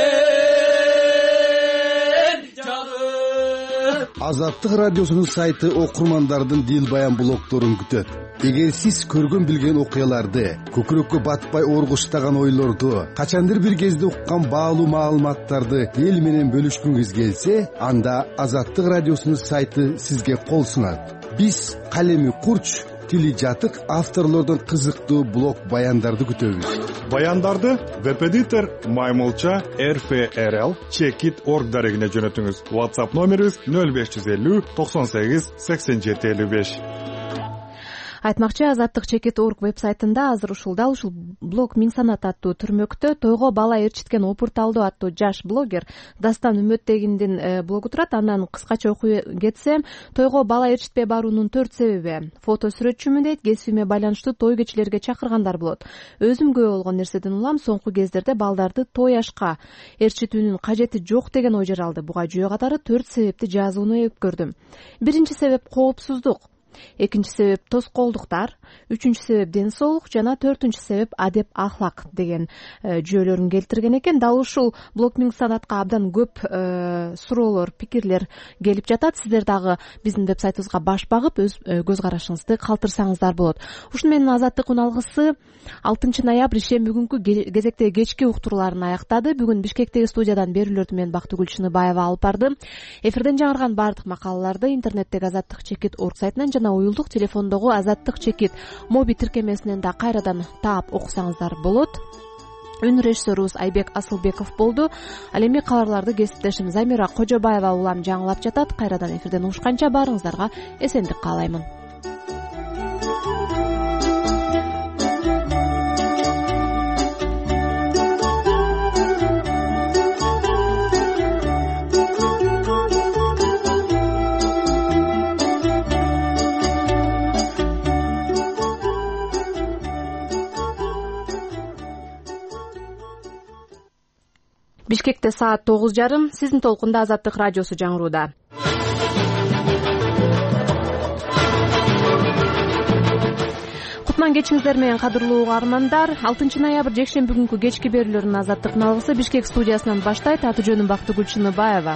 жаны. Азаттык радиосунун сайты окурмандардын дил баян блогторун күтөт. Эгер сиз көргөн билген окуяларды, көкүрөккө батпай оргуштаган ойлорду, качандыр бир кезде уккан баалуу маалыматтарды эл менен бөлүшкүңүз келсе, анда Азаттык радиосунун сайты сизге кол сунат. Биз калеми курч, тили жатык авторлордон кызыктуу блог баяндарды күтөбүз. Баяндарды веб-эдитор Маймылча RFRL Checkit.org дарегине жөнөтүңүз. WhatsApp номерибиз 0550 98 87 55. Айтмакчы, Азаттык Checkit.org вебсайтында азыр ушул блог Миң санат аттуу түрмөктө тойго бала ээрчиткен опурталдуу аттуу жаш блогер Дастан Үмөттегиндин блогу турат. Андан кыскача окуй кетсем, тойго бала ээрчитпей баруунун 4 себеби. Фото сүрөтчүмүн дейт, кесибиме байланыштуу той кечелерге чакыргандар болот. Өзүм күбө болгон нерседен улам, соңку кездерде балдарды той ашка ээрчитүүнүн кажети жок деген ой жаралды. Буга жүйө катары 4 себепти жазууну өткөрдүм. Биринчи себеп — коопсуздук. экинчи себеп тоскоолдуктар, үчүнчү себеп ден соолук жана төртүнчү себеп адеп ахлак деген жүйөлөрүн келтирген экен. Дал ушул блогинг санатка абдан көп суроолор, пикирлер келип жатат. Сиздер дагы биздин веб сайтыбызга баш багып өз көз карашыңызды калтырсаңыздар болот. Ушуну менен Азаттык үналгысы 6 ноябрь ишемби күнкү кезектеги кечки уктурууларын аяктады. Бүгүн Бишкектеги студиядан берүүлөрдү мен Бактыгүл Чыныбаева алып барды. Эфирден жаңырган баардык макалаларды интернеттеги azattik.org сайтынан жана уюлдук телефондогу azattik моби тиркемесинен да кайрадан таап окусаңыздар болот. Үн режиссерубуз Айбек Асылбеков болду. Ал эми кабарларды кесиптешим Замира Кожобаева улам жаңылап жатат. Кайрадан эфирден угушканча баарыңыздарга эсендик каалаймын. Бишкекте саат 9:30. Сиздин толкунда Азаттык радиосу жаңырууда. Кутман кечиңиздер менен кадырлуу угармандар. 6 ноябрь жекшемби күнкү кечки берүүлөрүн Азаттык үналгысы Бишкек студиясынан баштайт. Аты жөнүм Бактыгүл Чыныбаева.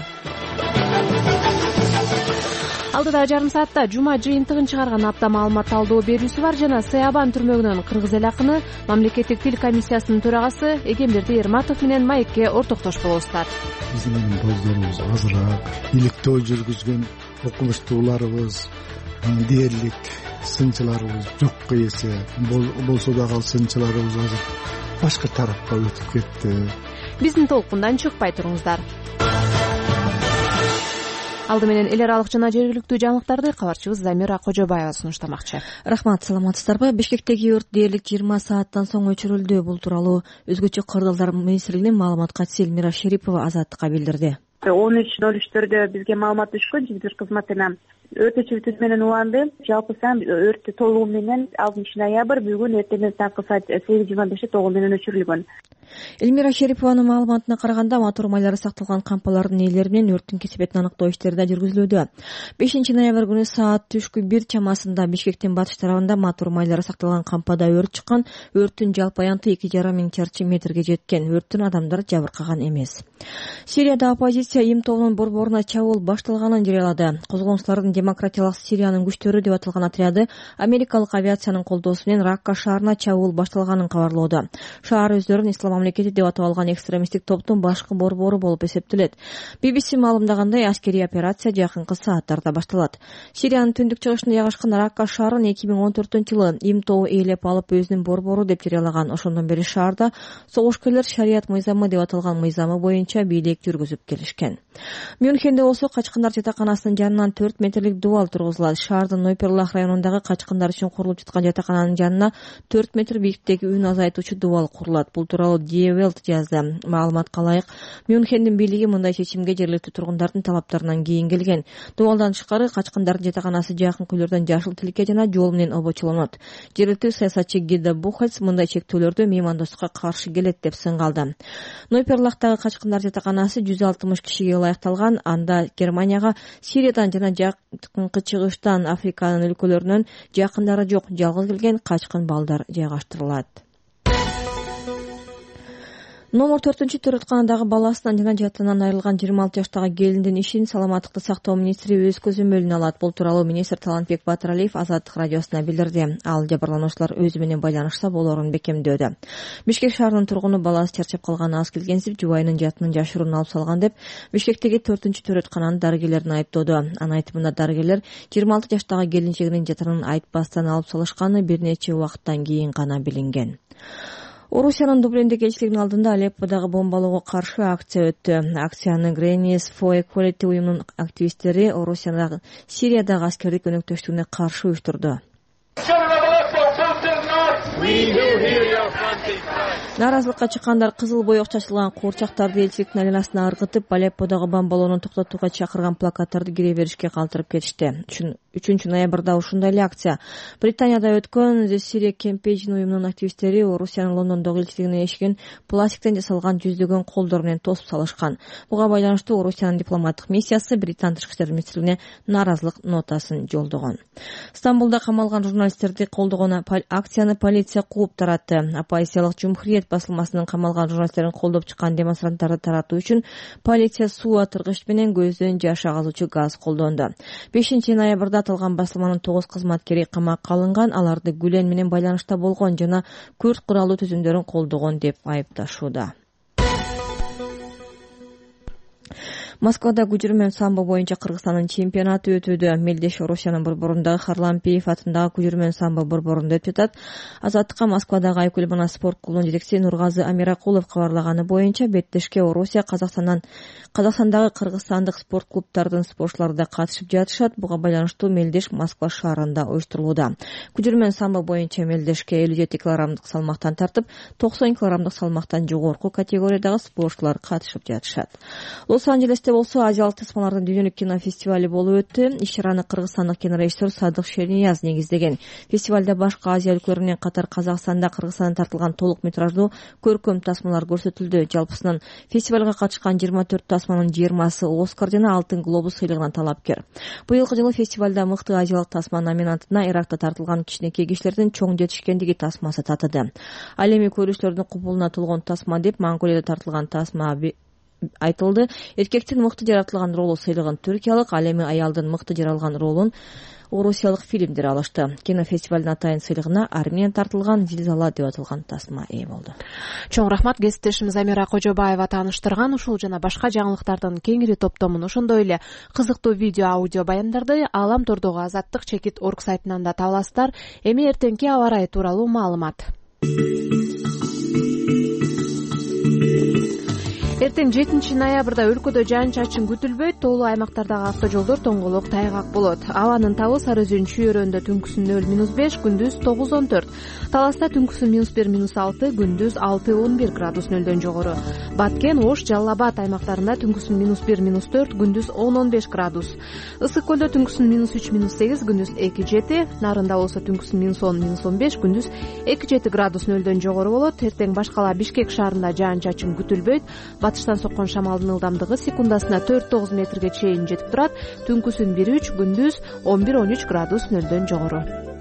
Алдыда жарым саатта жума жыйынтыгын чыгарган апта маалымат талдоо берүүсү бар жана Сыябан түрмөгүнөн кыргыз эл акыны Мамлекеттик тил комиссиясынын төрагасы Эгемберди Эрматов менен маекке ортоктош болосуздар. Биздин менен боздорубуз азыраак, иликтөө жүргүзгөн окумуштууларыбыз, дээрлик сынчыларыбыз жокко эсе болсо дагы ал сынчыларыбыз азыр башка тарапка өтүп кетти. Биздин толкундан чыкпай туруңуздар. Алды менен эл аралык жана жергиликтүү жаңылыктарды кабарчыбыз Замира Кожобаева сунуштамакчы. Рахмат, саламатсыздарбы? Бишкектеги өрт дээрлик 20 сааттан соң өчүрүлдү. Бул тууралуу өзгөчө кырдаалдар министрлигинин маалымат катчысы Элмира Шерипова Азаттыкка билдирди. 13:03 бизге маалымат түшкөн жигдир кызматына. Өртөчүлүк менен уланды. Жалпы сан өрттү толугу менен 6 ноябрь бүгүн эртеңен таңкы саат 8:25 тогу менен өчүрүлгөн. Элмира Шерипованын маалыматына караганда мотор майлары сакталган кампалардын ээлери менен өрттүн кесепетин аныктоо иштери да жүргүзүлүүдө. 5 ноябрь күнү саат түшкү 1 чамасында Бишкектин батыш тарабында мотор майлары сакталган кампада өрт чыккан. Өрттүн жалпы аянты 2,5 миң чарчы метрге жеткен. Өрттөн адамдар жабыркаган эмес. Сирияда оппозиция Им тобунун борборуна чабуул башталганын жарыялады. Козголгунчулардын демократиялык Сириянын күчтөрү деп аталган отряды америкалык авиациянын колдоосу менен Ракка шаарына чабуул башталганын кабарлоодо. Шаар өздөрүн Ислам мамлекети деп атап алган экстремисттик топтун башкы борбору болуп эсептелет. BBC маалымдагандай аскерий операция жакынкы сааттарда башталат. Сириянын түндүк чыгышында жайгашкан Ракка шаарын 2014-жылы Им тобу ээлеп алып өзүнүн борбору деп жарыялаган. Ошондон бери шаарда согушкерлер шарият мыйзамы деп аталган мыйзамы боюнча бийлик жүргүзүп келишкен. Мюнхенде болсо качкындар жатаканасынын жанынан 4 метрлик дубал тургузулат. Шаардын Нойперлах районундагы качкындар үчүн курулуп жаткан жатакананын жанына 4 метр бийиктиктеги үн азайтуучу дубал курулат. Бул тууралуу Die Welt жазды. Маалыматка ылайык, Мюнхендин бийлиги мындай чечимге жергиликтүү тургундардын талаптарынан кийин келген. Дубалдан тышкары качкындардын жатаканасы жакын үйлөрдөн жашыл тилке жана жол менен обочолонот. Жергиликтүү саясатчы Гида Бухальц мындай чектөөлөрдү меймандостукка каршы келет деп сынгалды. Нойперлахтагы качкындар жатаканасы 160 кишиге ылайыкталган. Анда Германияга Сириядан жана жакынкы чыгыштан Африканын өлкөлөрүнөн жакындары жок жалгыз келген качкын балдар жайгаштырылат. Номер 4 төрөтканадагы баласынан жана жатынан айрылган 26 жаштагы келиндин ишин саламаттыкты сактоо министри өз көзөмөлүнө алат. Бул тууралуу министр Талантбек Батыралиев Азаттык радиосуна билдирди. Ал жабырлануучулар өзү менен байланышса болоорун бекемдөөдө. Бишкек шаарынын тургуну баласы чарчап калганы аз келгенсип жубайынын жатынын жашыруун алып салган деп Бишкектеги 4 төрөткананын дарыгерлерин айыптоодо. Анын айтымында дарыгерлер 26 жаштагы келинчегинин жатынын айтпастан алып салышканы бир нече убакыттан кийин гана билинген. Орусиянын Дублиндеги элчилигинин алдында Алепподагы бомбалоого каршы акция өттү. Акцияны Greens for Equality уюмунун активисттери Орусиянын Сириядагы аскердик өнөктөштүгүнө каршы уюштурду. Нааразылыкка чыккандар кызыл боек чачылган куурчактарды элчиликтин айланасына ыргытып, Алепподагы бомбалоону токтотууга чакырган плакаттарды кире беришке калтырып кетишти. 3 ноябрда ушундай эле акция Британияда өткөн The Syria Campaign уюмунун активисттери Орусиянын Лондондогу элчилигине эшигин пластиктен жасалган жүздөгөн колдор менен тосуп салышкан. Буга байланыштуу Орусиянын дипломаттык миссиясы Британ тышкы иштер министрлигине нааразылык нотасын жолдогон. Стамбулда камалган журналисттерди колдогон акцияны полиция кууп таратты. Оппозициялык Жумхуриет басылмасынын камалган журналисттерин колдоп чыккан демонстранттарды таратуу үчүн полиция суу атыргыч менен көздөн жаш агызуучу газ колдонду. 5 ноябрда аталган басылманын 9 кызматкери камакка алынган, аларды Гүлен менен байланышта болгон жана күрд куралуу түзүмдөрүн колдогон деп айыпташууда. Москвада күжүрмөн самбо боюнча Кыргызстандын чемпионаты өтүүдө. Мелдеш Орусиянын борборундагы Харлампиев атындагы күжүрмөн самбо борборунда өтүп жатат. Азаттыкка Москвадагы Айкүл Манас спорт клубунун жетекчиси Нургазы Амиракулов кабарлаганы боюнча беттешке Орусия, Казакстандагы кыргызстандык спорт клубтардын спортчулары да катышып жатышат. Буга байланыштуу мелдеш Москва шаарында уюштурулууда. Күжүрмөн самбо боюнча мелдешке 57 килограммдык салмактан тартып, 90 килограммдык салмактан жогорку категориядагы спортчулар катышып жатышат. Лос-Анджелесте болсо азиялык тасмалардын дүйнөлүк кинофестивали болуп өттү. Иш-чараны кыргызстандык кинорежиссер Садык Шернияз негиздеген. Фестивалда башка Азия өлкөлөрү менен катар Казакстанда, Кыргызстанда тартылган толук метраждуу көркөм тасмалар көрсөтүлдү. Жалпысынан фестивалга катышкан 24 тасманын 20сы Оскар жана Алтын глобус сыйлыгына талапкер. Быйылкы жылы фестивалда мыкты азиялык тасма номинантына Иракта тартылган кичинекей кишилердин чоң жетишкендиги тасмасы татыды. Ал эми көрүүчүлөрдүн кубулуна толгон тасма деп Монголияда тартылган тасма айтылды. Эркектин мыкты жаратылган ролу сыйлыгын түркиялык, ал эми аялдын мыкты жаралган ролун орусиялык фильмдер алышты. Кинофестивалдын атайын сыйлыгына Армениядан тартылган Зилзала деп аталган тасма ээ болду. Чоң рахмат, кесиптешimiz Амира Кожобаева тааныштырган ушул жана башка жаңылыктардын кеңири топтомун, ошондой эле кызыктуу видео аудио баяндарды Алам Тордогу Азаттык Чекит.org сайтынан да таба аласыздар. Эми эртеңки аба ырайы тууралуу маалымат. Эртең 7 ноябрда өлкөдө жаан-чачын күтүлбөйт, тоолуу аймактардагы автожолдор тоңголок тайгак болот. Абанын табы Сары Өзөн чүйөрөндө түнкүсүн 0-5, күндүз 9-14. Таласта түнкүсүн -1-6, күндүз 6-11 градус нөлдөн жогору. Баткен, Ош, Жалал Абад аймактарында түнкүсүн -1-4, күндүз 10-15 градус. Ысык көлдө түнкүсүн -3-8, күндүз 2-7, Нарында болсо түнкүсүн -10-15, күндүз 2-7 градус нөлдөн жогору болот. Эртең башкала Бишкек шаарында жаан-чачын күтүлбөйт. Батыштан соккон шамалдын ылдамдыгы секундасына 4-9 метрге чейин жетип турат. Түнкүсүн 1-3, күндүз 11-13 градус нөлдөн жогору.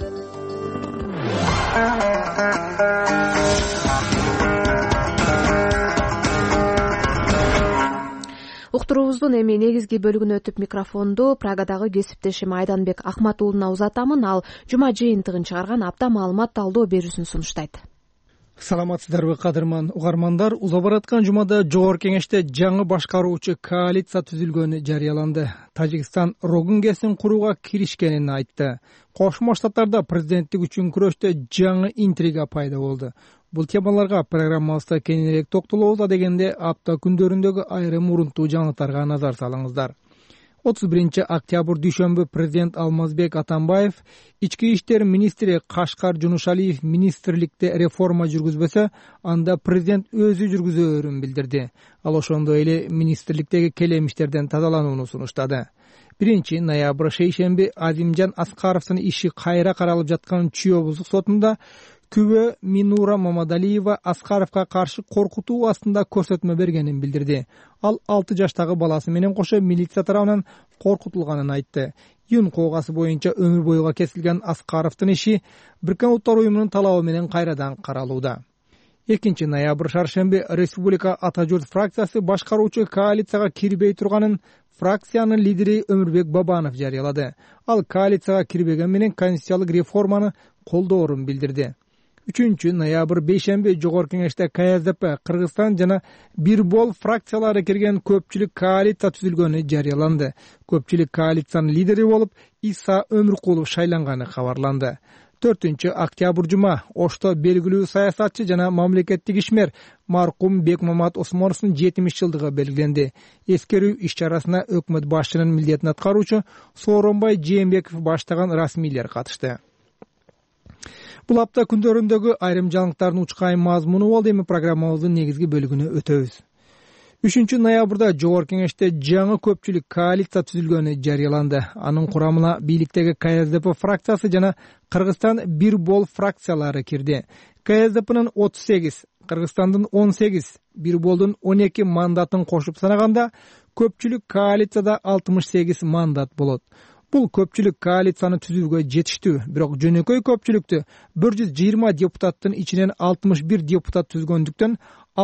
Уктуруубуздун эми негизги бөлүгүнө өтүп микрофонду Прагадагы кесиптешим Айданбек Ахматуулуна узатамын. Ал жума жыйынтыгын чыгарган апта маалымат талдоо берүүсүн сунуштайт. Саламатсыздарбы кадырман угармандар, уза бараткан жумада Жогорку Кеңеште жаңы башкаруучу коалиция түзүлгөнү жарыяланды. Тажикстан Рогунгесин курууга киришкенин айтты. Кошмо Штаттарда президенттик үчүн күрөштө жаңы интрига пайда болду. Бул темаларга программабызда кеңирээк токтолобуз дегенде апта күндөрүндөгү айрым урунтуу жаңылыктарга назар салыңыздар. 31 октябрь дүйшөмбү президент Алмазбек Атамбаев, ички иштер министри Кашкар Жунушалиев министрликте реформа жүргүзбөсө, анда президент өзү жүргүзөөрүн билдирди. Ал ошондой эле министрликтеги келемиштерден тазаланууну сунуштады. 1 ноябрь шейшемби Азимжан Аскаровдун иши кайра каралып жаткан Чүй облустук сотунда күбө Минура Мамадалиева Аскаровго каршы коркутуу астында көрсөтмө бергенин билдирди. Ал 6 жаштагы баласы менен кошо милиция тарабынан коркутулганын айтты. Юн коогасы боюнча өмүр бойга кесилген Аскаровдун иши Бириккен Улуттар уюмунун талабы менен кайрадан каралууда. 2 ноябрь шаршемби Республика Ата журт фракциясы башкаруучу коалицияга кирбей турганын фракциянын лидери Өмүрбек Бабанов жарыялады. Ал коалицияга кирбеген менен конституциялык реформаны колдоорун билдирди. 3 ноябрь бейшемби Жогорку Кеңеште КСДП, Кыргызстан жана Бирбол фракциялары кирген көпчүлүк коалиция түзүлгөнү жарыяланды. Көпчүлүк коалициянын лидери болуп Иса Өмүркулов шайланганы кабарланды. 4 октябрь жума Ошто белгилүү саясатчы жана мамлекеттик ишмер маркум Бекмамат Осмоновдун 70 жылдыгы белгиленди. Эскерүү иш-чарасына өкмөт башчынын милдетин аткаруучу Сооронбай Жээнбеков баштаган расмийлер катышты. Бул апта күндөрүндөгү айрым жаңылыктардын учкайым мазмуну болду. Эми программабыздын негизги бөлүгүнө өтөбүз. 3-ноябрда Жогорку Кеңеште жаңы көпчүлүк коалиция түзүлгөнү жарыяланды. Анын курамына бийликтеги КСДП фракциясы жана Кыргызстан бир бол фракциялары кирди. КСДПнын 38, Кыргызстандын 18, бир болдун 12 мандатын кошуп санаганда көпчүлүк коалицияда 68 мандат болот. Бул көпчүлүк коалицияны түзүүгө жетиштүү, бирок жөнөкөй көпчүлүктү 120 депутаттын ичинен 61 депутат түзгөндүктөн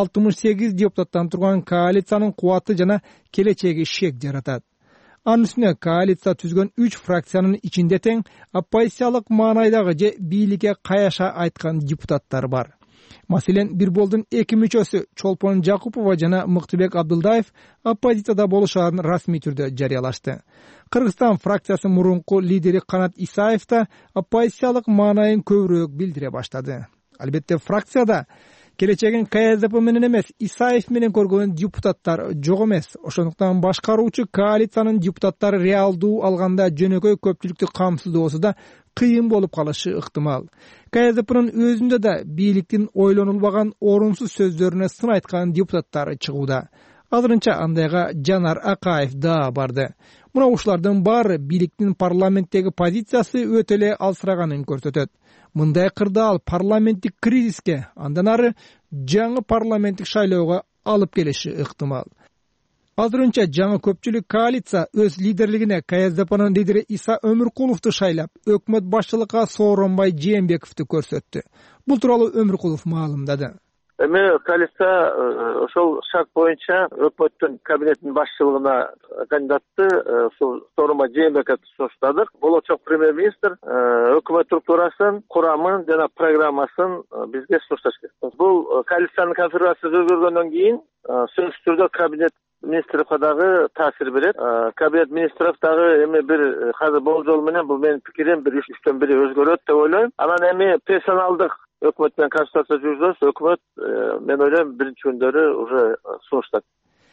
68 депутаттан турган коалициянын кубаты жана келечеги шек жаратат. Анын үстүнө коалиция түзгөн 3 фракциянын ичинде тең оппозициялык маанайдагы же бийликке каяша айткан депутаттар бар. Маселен, бир болдун 2 мүчөсү Чолпон Жакупова жана Мыктыбек Абдылдаев оппозицияда болушарын расмий түрдө жарыялашты. Кыргызстан фракциясы мурунку лидери Канат Исаев да оппозициялык маанайын көбүрөөк билдире баштады. Албетте фракцияда келечегин КСДП менен эмес, Исаев менен көргөн депутаттар жок эмес. Ошондуктан башкаруучу коалициянын депутаттары реалдуу алганда жөнөкөй көпчүлүктү камсыздоосу да кыйын болуп калышы ыктымал. КСДПнын өзүндө да бийликтин ойлонулбаган орунсуз сөздөрүнө сын айткан депутаттары чыгууда. Азырынча андайга Жанар Акаев да барды. Мына ушулардын баары бийликтин парламенттеги позициясы өтө эле алсыраганын көрсөтөт. Мындай кырдаал парламенттик кризиске, андан ары жаңы парламенттик шайлоого алып келиши ыктымал. Азырынча жаңы көпчүлүк коалиция өз лидерлигине КСДПнын лидери Иса Өмүркуловду шайлап, өкмөт башчылыкка Сооронбай Жээнбековду көрсөттү. Бул тууралуу Өмүркулов маалымдады. Эми коалиция ошол шарт боюнча өкмөттүн кабинеттин башчылыгына кандидатты Сооронбай Жээнбековду сунуштадык. Болочок премьер-министр өкмөт структурасын, курамын жана программасын бизге сунушташ керек. Бул коалициянын конфигурациясы өзгөргөндөн кийин сөзсүз түрдө кабинет министрликке дагы таасир берет. Кабинет министрлик дагы эми бир азыр болжол менен бул менин пикирим бир 3-төн бири өзгөрөт деп ойлойм. Анан эми персоналдык өкмөт менен консультация жүргүзөбүз. Өкмөт мен ойлойм биринчи күндөрү уже сунуштат.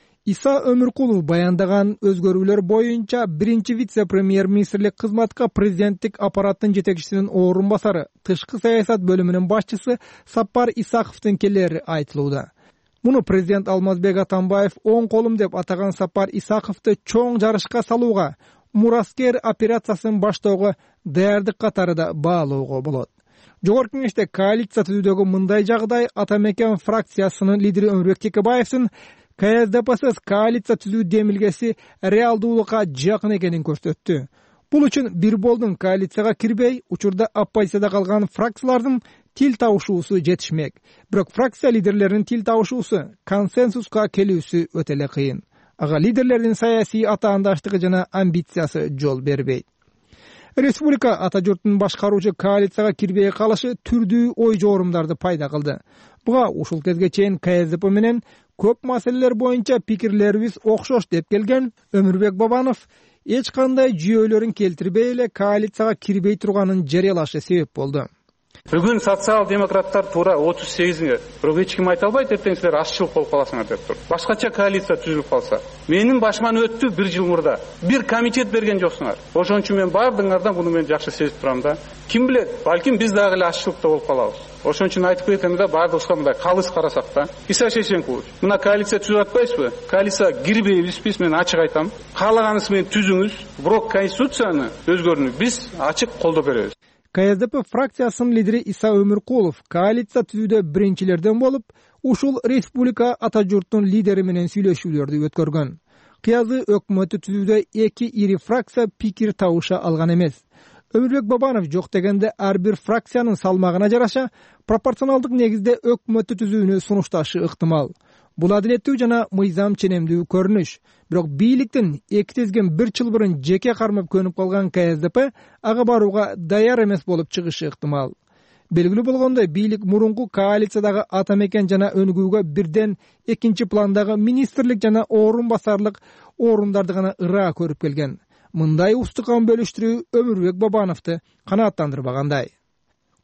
Иса Өмүркулов баяндаган өзгөрүүлөр боюнча биринчи вице-премьер-министрлик кызматка президенттик аппараттын жетекчисинин орун басары, тышкы саясат бөлүмүнүн башчысы Сапар Исаковдун келери айтылууда. Муну президент Алмазбек Атамбаев оң колум деп атаган Сапар Исаковду чоң жарышка салууга, Мураскер операциясын баштоого даярдык катары да баалоого болот. Жогорку Кеңеште коалиция түзүүдөгү мындай жагдай Атамекен фракциясынын лидери Өмүрбек Текебаевдин КСДПсыз коалиция түзүү демилгеси реалдуулукка жакын экенин көрсөттү. Бул үчүн бир болдун коалицияга кирбей, учурда оппозицияда калган фракциялардын тил табышуусу жетишмек. Бирок фракция лидерлеринин тил табышуусу, консенсуска келүүсү өтө эле кыйын. Ага лидерлердин саясий атаандаштыгы жана амбициясы жол бербейт. Республика ата журттун башкаруучу коалицияга кирбей калышы түрдүү ой жоорумдарды пайда кылды. Буга ушул кезге чейин КСДП менен көп маселелер боюнча пикирлерибиз окшош деп келген Өмүрбек Бабанов эч кандай жүйөлөрүн келтирбей эле коалицияга кирбей турганын жарыялашы себеп болду. Бүгүн социал-демократтар туура 38-ге, бирок эч ким айта албайт, эртең силер ашчылык болуп каласыңар деп тур. Башкача коалиция түзүлүп калса, менин башыман өттү 1 жыл мурда. Бир комитет берген жоксуңар. Ошон үчүн мен бардыңардан муну мен жакшы сезип турам да. Ким билет, балким биз дагы эле ашчылыкта болуп калабыз. Ошон үчүн айтып кетем да, бардыгыбызга мындай калыс карасак да. Иса Шейшенкович, мына коалиция түзүп атпайсызбы? Коалиция кирбейбизби? Мен ачык айтам. Каалаганыңыз менен түзүңүз, бирок конституцияны өзгөрүүнү биз ачык колдоп беребиз. КСДП фракциясынын лидери Иса Өмүркулов коалиция түзүүдө биринчилерден болуп, ушул республика ата журттун лидери менен сүйлөшүүлөрдү өткөргөн. Кыязы өкмөттү түзүүдө эки ири фракция пикир табыша алган эмес. Өмүрбек Бабанов жок дегенде ар бир фракциянын салмагына жараша пропорционалдык негизде өкмөттү түзүүнү сунушташы ыктымал. Бул адилеттүү жана мыйзам ченемдүү көрүнүш. Бирок бийликтин эки тезген бир жыл мурун жеке кармап көнүп калган КСДП ага барууга даяр эмес болуп чыгышы ыктымал. Белгилүү болгондой, бийлик мурунку коалициядагы Атамекен жана Өнүгүүгө бирден экинчи пландагы министрлик жана орун басарлык орундарды гана ыраа көрүп келген. Мындай устукан бөлүштүрүү Өмүрбек Бабановду канааттандырбагандай.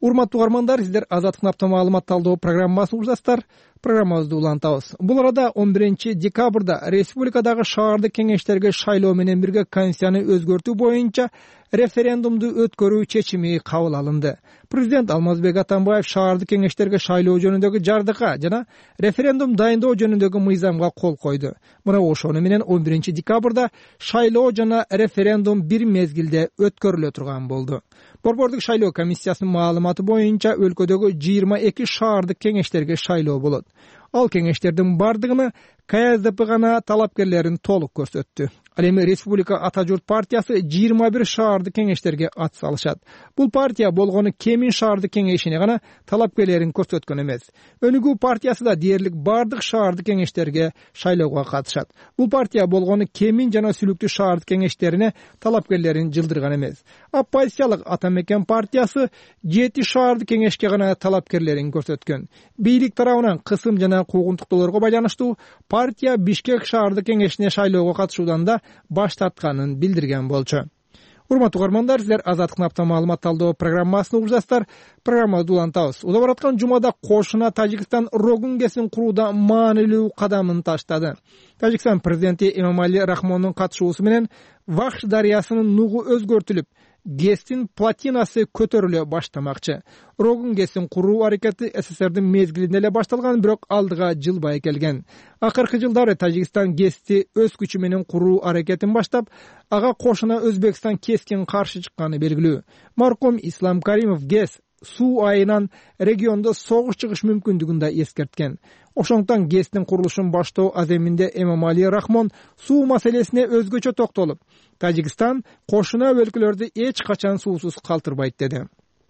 урматтуу угармандар, сиздер Азаттык апта маалымат талдоо программасын угуп программабызды улантабыз. Бул арада 11 декабрда республикадагы шаардык кеңештерге шайлоо менен бирге конституцияны өзгөртүү боюнча референдумду өткөрүү чечими кабыл алынды. Президент Алмазбек Атамбаев шаардык кеңештерге шайлоо жөнүндөгү жардыка жана референдум дайындоо жөнүндөгү мыйзамга кол койду. Мына ошону менен 11 декабрда шайлоо жана референдум бир мезгилде өткөрүлө турган болду. Борбордук шайлоо комиссиясынын маалыматы боюнча өлкөдөгү 22 шаардык кеңештерге шайлоо болот. Ал кеңештердин бардыгына КСДП гана талапкерлерин толук көрсөттү. Ал эми Республика Ата журт партиясы 21 шаардык кеңештерге ат салышат. Бул партия болгону Кемин шаардык кеңешине гана талапкерлерин көрсөткөн эмес. Өнүгүү партиясы да дээрлик бардык шаардык кеңештерге шайлоого катышат. Бул партия болгону Кемин жана Сүлүктүү шаардык кеңештерине талапкерлерин жылдырган эмес. Оппозициялык Ата Мекен партиясы 7 шаардык кеңешке гана талапкерлерин көрсөткөн. Бийлик тарабынан кысым жана куугунтуктоолорго байланыштуу партия Бишкек шаардык кеңешине шайлоого катышуудан да баш тартканын билдирген болчу. Урматтуу угармандар, силер Азаттык апта маалымат талдоо программасын угуп программабызды улантабыз. Удап бараткан жумада кошуна Тажикстан Рогун ГЭСин курууда маанилүү кадамын таштады. Тажикстан президенти Эмомали Рахмондун катышуусу менен Вахш дарыясынын нугу өзгөртүлүп, ГЭСтин платинасы көтөрүлө баштамакчы. Рогун ГЭСин куруу аракети СССРдин мезгилинде эле башталган, бирок алдыга жылбай келген. Акыркы жылдары Тажикстан ГЭСти өз күчү менен куруу аракетин баштап, ага кошуна Өзбекстан кескин каршы чыкканы белгилүү. Марком Ислам Каримов ГЭС суу айынан региондо согуш чыгыш мүмкүндүгүн да эскерткен. Ошондуктан ГЭСтин курулушун баштоо аземинде Эмомали Рахмон суу маселесине өзгөчө токтолуп, Тажикстан кошуна өлкөлөрдү эч качан суусуз калтырбайт деди.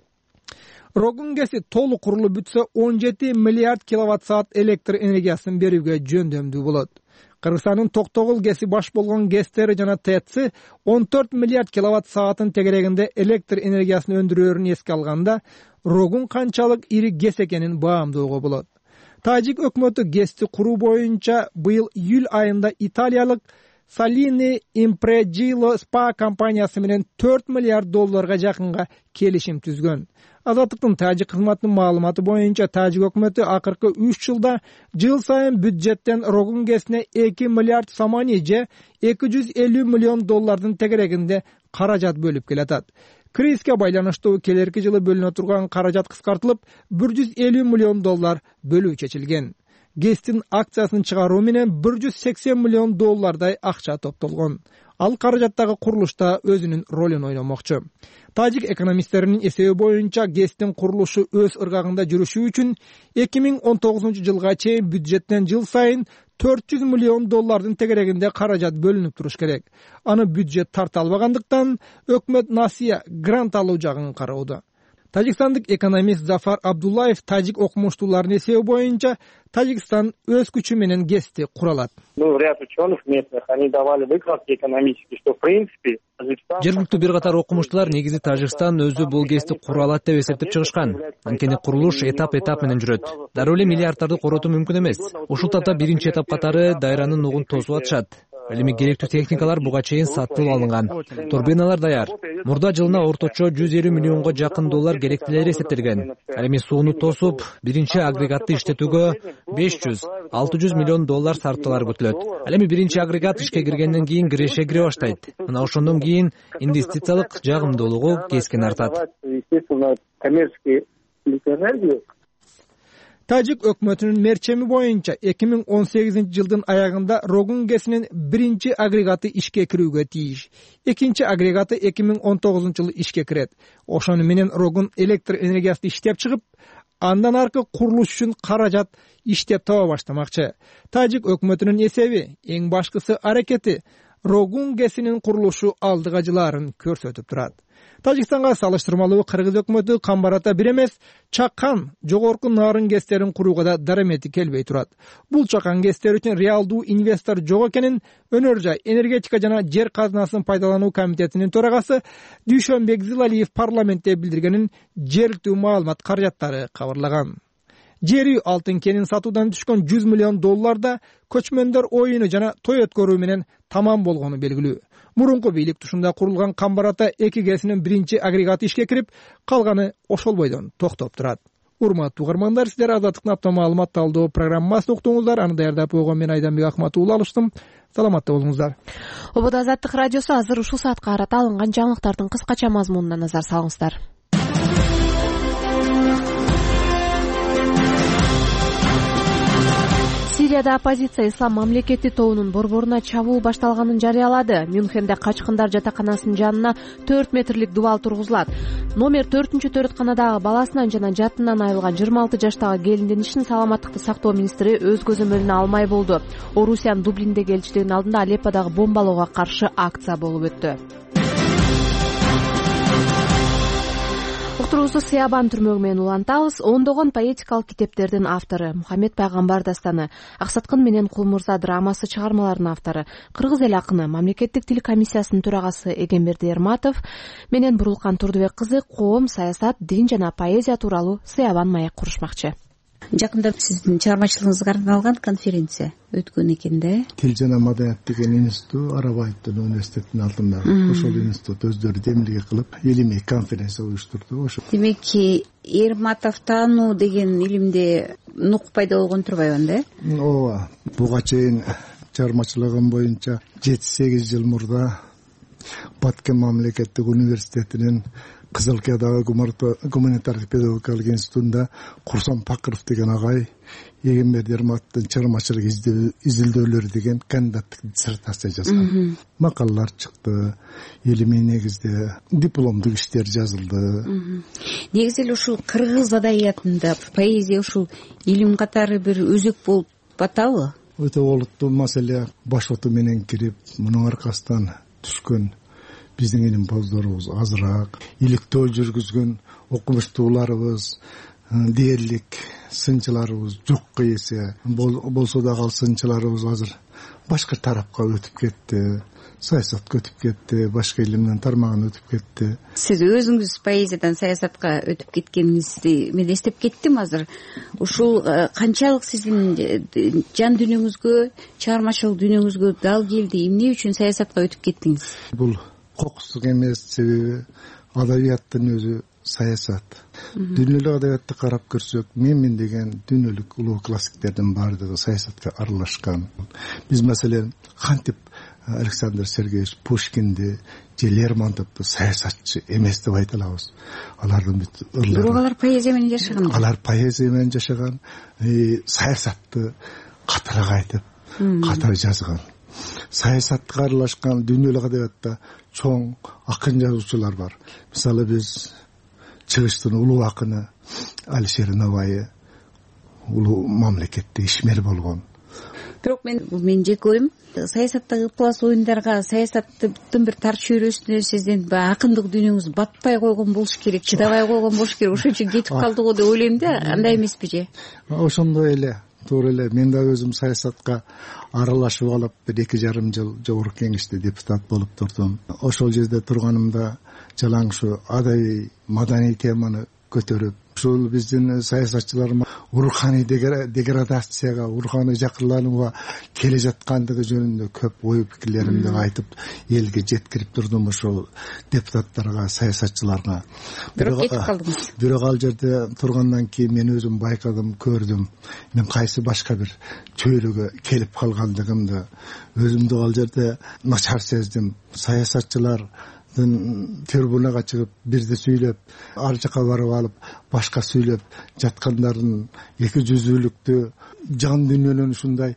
Рогун ГЭСи толук курулуп бүтсө 17 миллиард киловатт-саат электр энергиясын берүүгө жөндөмдүү болот. Кыргызстандын Токтогул ГЭСи баш болгон ГЭСтери жана ТЭЦи 14 миллиард киловатт-саатын тегерегинде электр энергиясын өндүрөөрүн эске алганда, Рогун канчалык ири ГЭС экенин баамдоого болот. Тажик өкмөтү ГЭСти куруу боюнча быйыл июль айында италиялык Salini Impregilo Spa компаниясы менен 4 миллиард долларга жакынга келишим түзгөн. Азаттыктын тажик кызматынын маалыматы боюнча тажик өкмөтү акыркы 3 жылда жыл сайын бюджеттен Рогун ГЭСине 2 миллиард самани же 250 миллион доллардын тегерегинде каражат бөлүп келатат. Кризиске байланыштуу келерки жылы бөлүнө турган каражат кыскартылып, 150 миллион доллар бөлүү чечилген. ГЭСтин акциясын чыгаруу менен 180 миллион доллардай акча топтолгон. Ал каражаттагы курулушта өзүнүн ролун ойномокчу. Тажик экономисттеринин эсеби боюнча ГЭСтин курулушу өз ыргагында жүрүшү үчүн 2019 жылга чейин бюджеттен жыл сайын 400 миллион доллардын тегерегинде каражат бөлүнүп туруш керек. Аны бюджет тарта албагандыктан өкмөт насыя грант алуу жагын кароодо. Тажикстандык экономист Зафар Абдуллаев тажик окумуштууларынын эсеби боюнча Тажикстан өз күчү менен ГЭСти кура алат. Ряд ученых местных, они давали выкладки экономические, что в принципе жергиликтүү бир катар окумуштуулар негизи Тажикстан өзү бул ГЭСти кура алат деп эсептеп чыгышкан. Анткени курулуш этап менен жүрөт. Дароо эле миллиарддарды коротуу мүмкүн эмес. Ушул тапта биринчи этап катары дайранын нугун тосуп атышат. Ал эми керектүү техникалар буга чейин сатылып алынган. Турбиналар даяр. Мурда жылына орточо 150 миллионго жакын доллар керектелери эсептелген. Ал эми сууну тосуп, биринчи агрегатты иштетүүгө 500-600 миллион доллар сарпталар күтүлөт. Ал эми биринчи агрегат ишке киргенден кийин киреше кире баштайт. Мына ошондон кийин инвестициялык жагымдуулугу кескин артат. Тажик өкмөтүнүн мерчеми боюнча 2018 жылдын аягында Рогун ГЭСинин биринчи агрегаты ишке кирүүгө тийиш. Экинчи агрегаты 2019 жылы ишке кирет. Ошону менен Рогун электр энергиясын иштеп чыгып, андан аркы курулуш үчүн каражат иштеп таба баштамакчы. Тажик өкмөтүнүн эсеби, эң башкысы аракети Рогун ГЭСинин курулушу алдыга жылаарын көрсөтүп турат. Тажикстанга салыштырмалуу кыргыз өкмөтү камбарата бир эмес, чакан жогорку нарын ГЭСтерин курууга да дарамети келбей турат. Бул чакан ГЭСтер үчүн реалдуу инвестор жок экенин Өнөр жай, энергетика жана жер казынасын пайдалануу комитетинин төрагасы Дүйшөнбек Зилалиев парламентте билдиргенин жергиликтүү маалымат каражаттары кабарлаган. жери алтын кенин сатуудан түшкөн $100 миллион да көчмөндөр оюну жана той өткөрүү менен тамам болгону белгилүү. Мурунку бийлик тушунда курулган Камбар-Ата 2 ГЭСинин биринчи агрегаты ишке кирип, калганы ошол бойдон токтоп турат. Урматтуу угармандар, сиздер Азаттыктын автомаалымат талдоо программасын уктуңуздар. Аны даярдап койгон мен Айданбек Акматуулу алыштым. Саламатта болуңуздар. Ободо Азаттык радиосу азыр ушул саатка карата алынган жаңылыктардын кыскача мазмунуна назар салыңыздар. Сирияда оппозиция Ислам мамлекети тобунун борборуна чабуул башталганын жарыялады. Мюнхенде качкындар жатаканасынын жанына 4 метрлик дубал тургузулат. Номер 4-төрөтканадагы баласынан жана жатынан айрылган 26 жаштагы келиндин ишин саламаттыкты сактоо министри өз көзөмөлүнө алмай болду. Орусиянын Дублиндеги элчилигинин алдында Алепподагы бомбалоого каршы акция болуп өттү. Уктуруубузду Сыябан түрмөгү менен улантабыз. Ондогон поэтикалык китептердин автору, Мухаммед пайгамбар дастаны, Аксаткын менен Кул Мырза драмасы чыгармаларынын автору, кыргыз эл акыны, мамлекеттик тил комиссиясынын төрагасы Эгемберди Эрматов менен Бурулкан Турдубек кызы коом, саясат, дин жана поэзия тууралуу Сыябан маек курушмакчы. Жакында сиздин чыгармачылыгыңызга арналган конференция өткөн экен да. Тил жана маданият деген институт Арабаевдин университетинин алдында. Ошол институт өздөрү демилге кылып, илимий конференция уюштурду. Демек, Эрматов таануу деген илимде нук пайда болгон турбайбы да? Ооба. Буга чейин чыгармачылыгым боюнча 7-8 жыл мурда Баткен мамлекеттик университетинин Кызылкиядагы гуманитардык педагогикалык институтунда Курсан Пакыров деген агай Эгемберди Эрматовдун чыгармачылык изилдөөлөрү деген кандидаттык диссертация жазган. Макалалар чыкты, илимий негизде дипломдук иштер жазылды. Негизи эле ушул кыргыз адабиятында поэзия ушул илим катары бир өзөк болуп атабы? Өтө олуттуу маселе. Баш оту менен кирип, мунун аркасынан түшкөн биздин илимпоздорубуз азыраак, иликтөө жүргүзгөн окумуштууларыбыз, дээрлик сынчыларыбыз жокко эсе, болсо дагы ал сынчыларыбыз азыр башка тарапка өтүп кетти, саясатка өтүп кетти, башка илимдин тармагына өтүп кетти. Сиз өзүңүз поэзиядан саясатка өтүп кеткениңизди мен эстеп кеттим азыр. Ушул канчалык сиздин жан дүйнөңүзгө, чыгармачылык дүйнөңүзгө дал келди? Эмне үчүн саясатка өтүп кеттиңиз? Бул кокусук эмес, себеби адабияттын өзү саясат. Дүйнөлүк адабиятты карап көрсөк, мен деген дүйнөлүк улуу классиктердин баардыгы саясатка аралашкан. Биз маселен кантип Александр Сергеевич Пушкинди же Лермонтовду саясатчы эмес деп айта алабыз? Алардын бүт ырлары. Бирок алар поэзия менен жашаган. Алар поэзия менен жашаган, саясатты катаrak айтып, катар жазган. Саясатка аралашкан дүйнөлүк адабиятта чоң акын жазуучулар бар. Мисалы биз чыгыштын улуу акыны Алишер Наваи улуу мамлекетте ишмер болгон. Бирок мен жеке оюм, саясаттагы ыкылас оюндарга, саясаттын бир тар чөйрөсүнө сиздин акындык дүйнөңүз батпай койгон болуш керек, чыдабай койгон болуш керек. Ошон үчүн кетип калды го деп ойлойм да, андай эмеспи же? Ошондой эле. Туура эле. Мен да өзүм саясатка аралашып алып, 2,5 жыл жогорку кеңеште депутат болуп турдум. Ошол жерде турганымда жалаң ушу адабий, маданий теманы көтөрүп, ушул биздин саясатчылар руханий деградацияга, руханий жакырланууга келе жаткандыгы жөнүндө көп ой пикирлеримди айтып, элге жеткирип турдум ошол депутаттарга, саясатчыларга. Бирок кетип калдыңыз. Бирок ал жерде тургандан кийин мен өзүм байкадым, көрдүм. Мен кайсы башка бир чөйрөгө келип калгандыгымды өзүмдү ал жерде начар сездим. Саясатчылар трибунага чыгып бирди сүйлөп, ар жака барып алып башка сүйлөп жаткандардын эки жүзүүлүктү, жан дүйнөнүн ушундай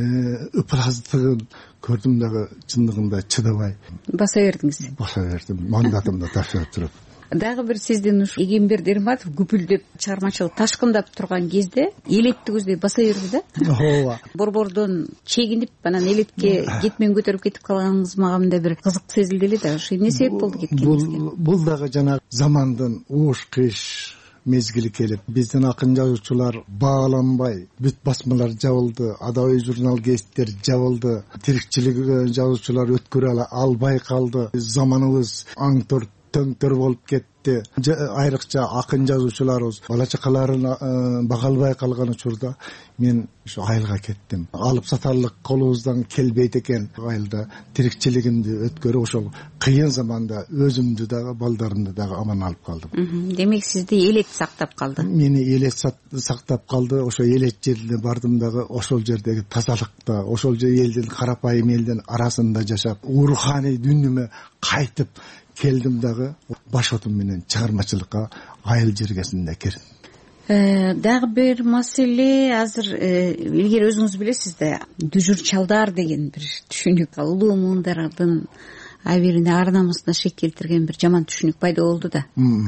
ыпыраздыгын көрдүм дагы чындыгында чыдабай баса бердиңиз. Баса бердим, мандатымды тапшырып туруп. Дагы бир сиздин ушу Эгемберди Эрматов күпүлдөп чыгармачылык ташкындап турган кезде элетти көздөй баса берди да. Ооба. Борбордон чегинип, анан элетке кетмен көтөрүп кетип калганыңыз мага мындай бир кызык сезилди эле да. Ошо эмне себеп болду кеткениңизге? Бул дагы жана замандын ууш кыш мезгили келип, биздин акын жазуучулар бааланбай, бүт басмалар жабылды, адабий журнал гезиттер жабылды, тирикчилик жазуучулар өткөрө албай калды. Заманыбыз аңтор төңтөр болуп кетти. Айрыкча акын жазуучуларыбыз бала чакаларын бага албай калган учурда мен ушу айылга кеттим. Алып сатарлык колубуздан келбейт экен. Айылда тирикчилигимди өткөрүп ошол кыйын заманда өзүмдү дагы балдарымды дагы аман алып калдым. Демек сизди элет сактап калды. Мени элет сактап калды. Ошо элет жерине бардым дагы ошол жердеги тазалыкта, ошол же элдин карапайым элдин арасында жашап, руханий дүйнөмө кайтып келдим дагы баш отум менен чыгармачылыкка айыл жергесинде кирдим. Дагы бир маселе, азыр илгери өзүңүз билесиз да, дүжүр чалдар деген бир түшүнүк, улуу муундардын абирине ар намысына шек келтирген бир жаман түшүнүк пайда болду да.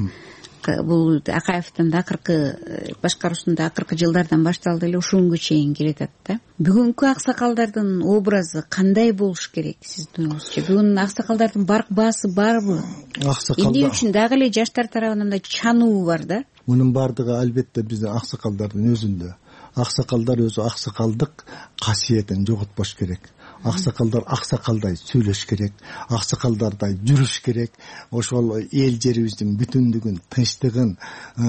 Бул Акаевдин акыркы башкаруусунда акыркы жылдардан башталды эле ушунгө чейин келатат да. Бүгүнкү аксакалдардын образы кандай болуш керек сиздин оюңузча? Бүгүн аксакалдардын баасы барбы? Эмне үчүн дагы эле жаштар тарабынан да чануу бар да? Мунун бардыгы албетте биздин аксакалдардын өзүндө. Аксакалдар өзү аксакалдык касиетин жоготпош керек. Аксакалдар аксакалдай сүйлөш керек, аксакалдардай жүрүш керек. Ошол эл жерибиздин бүтүндүгүн, тынчтыгын,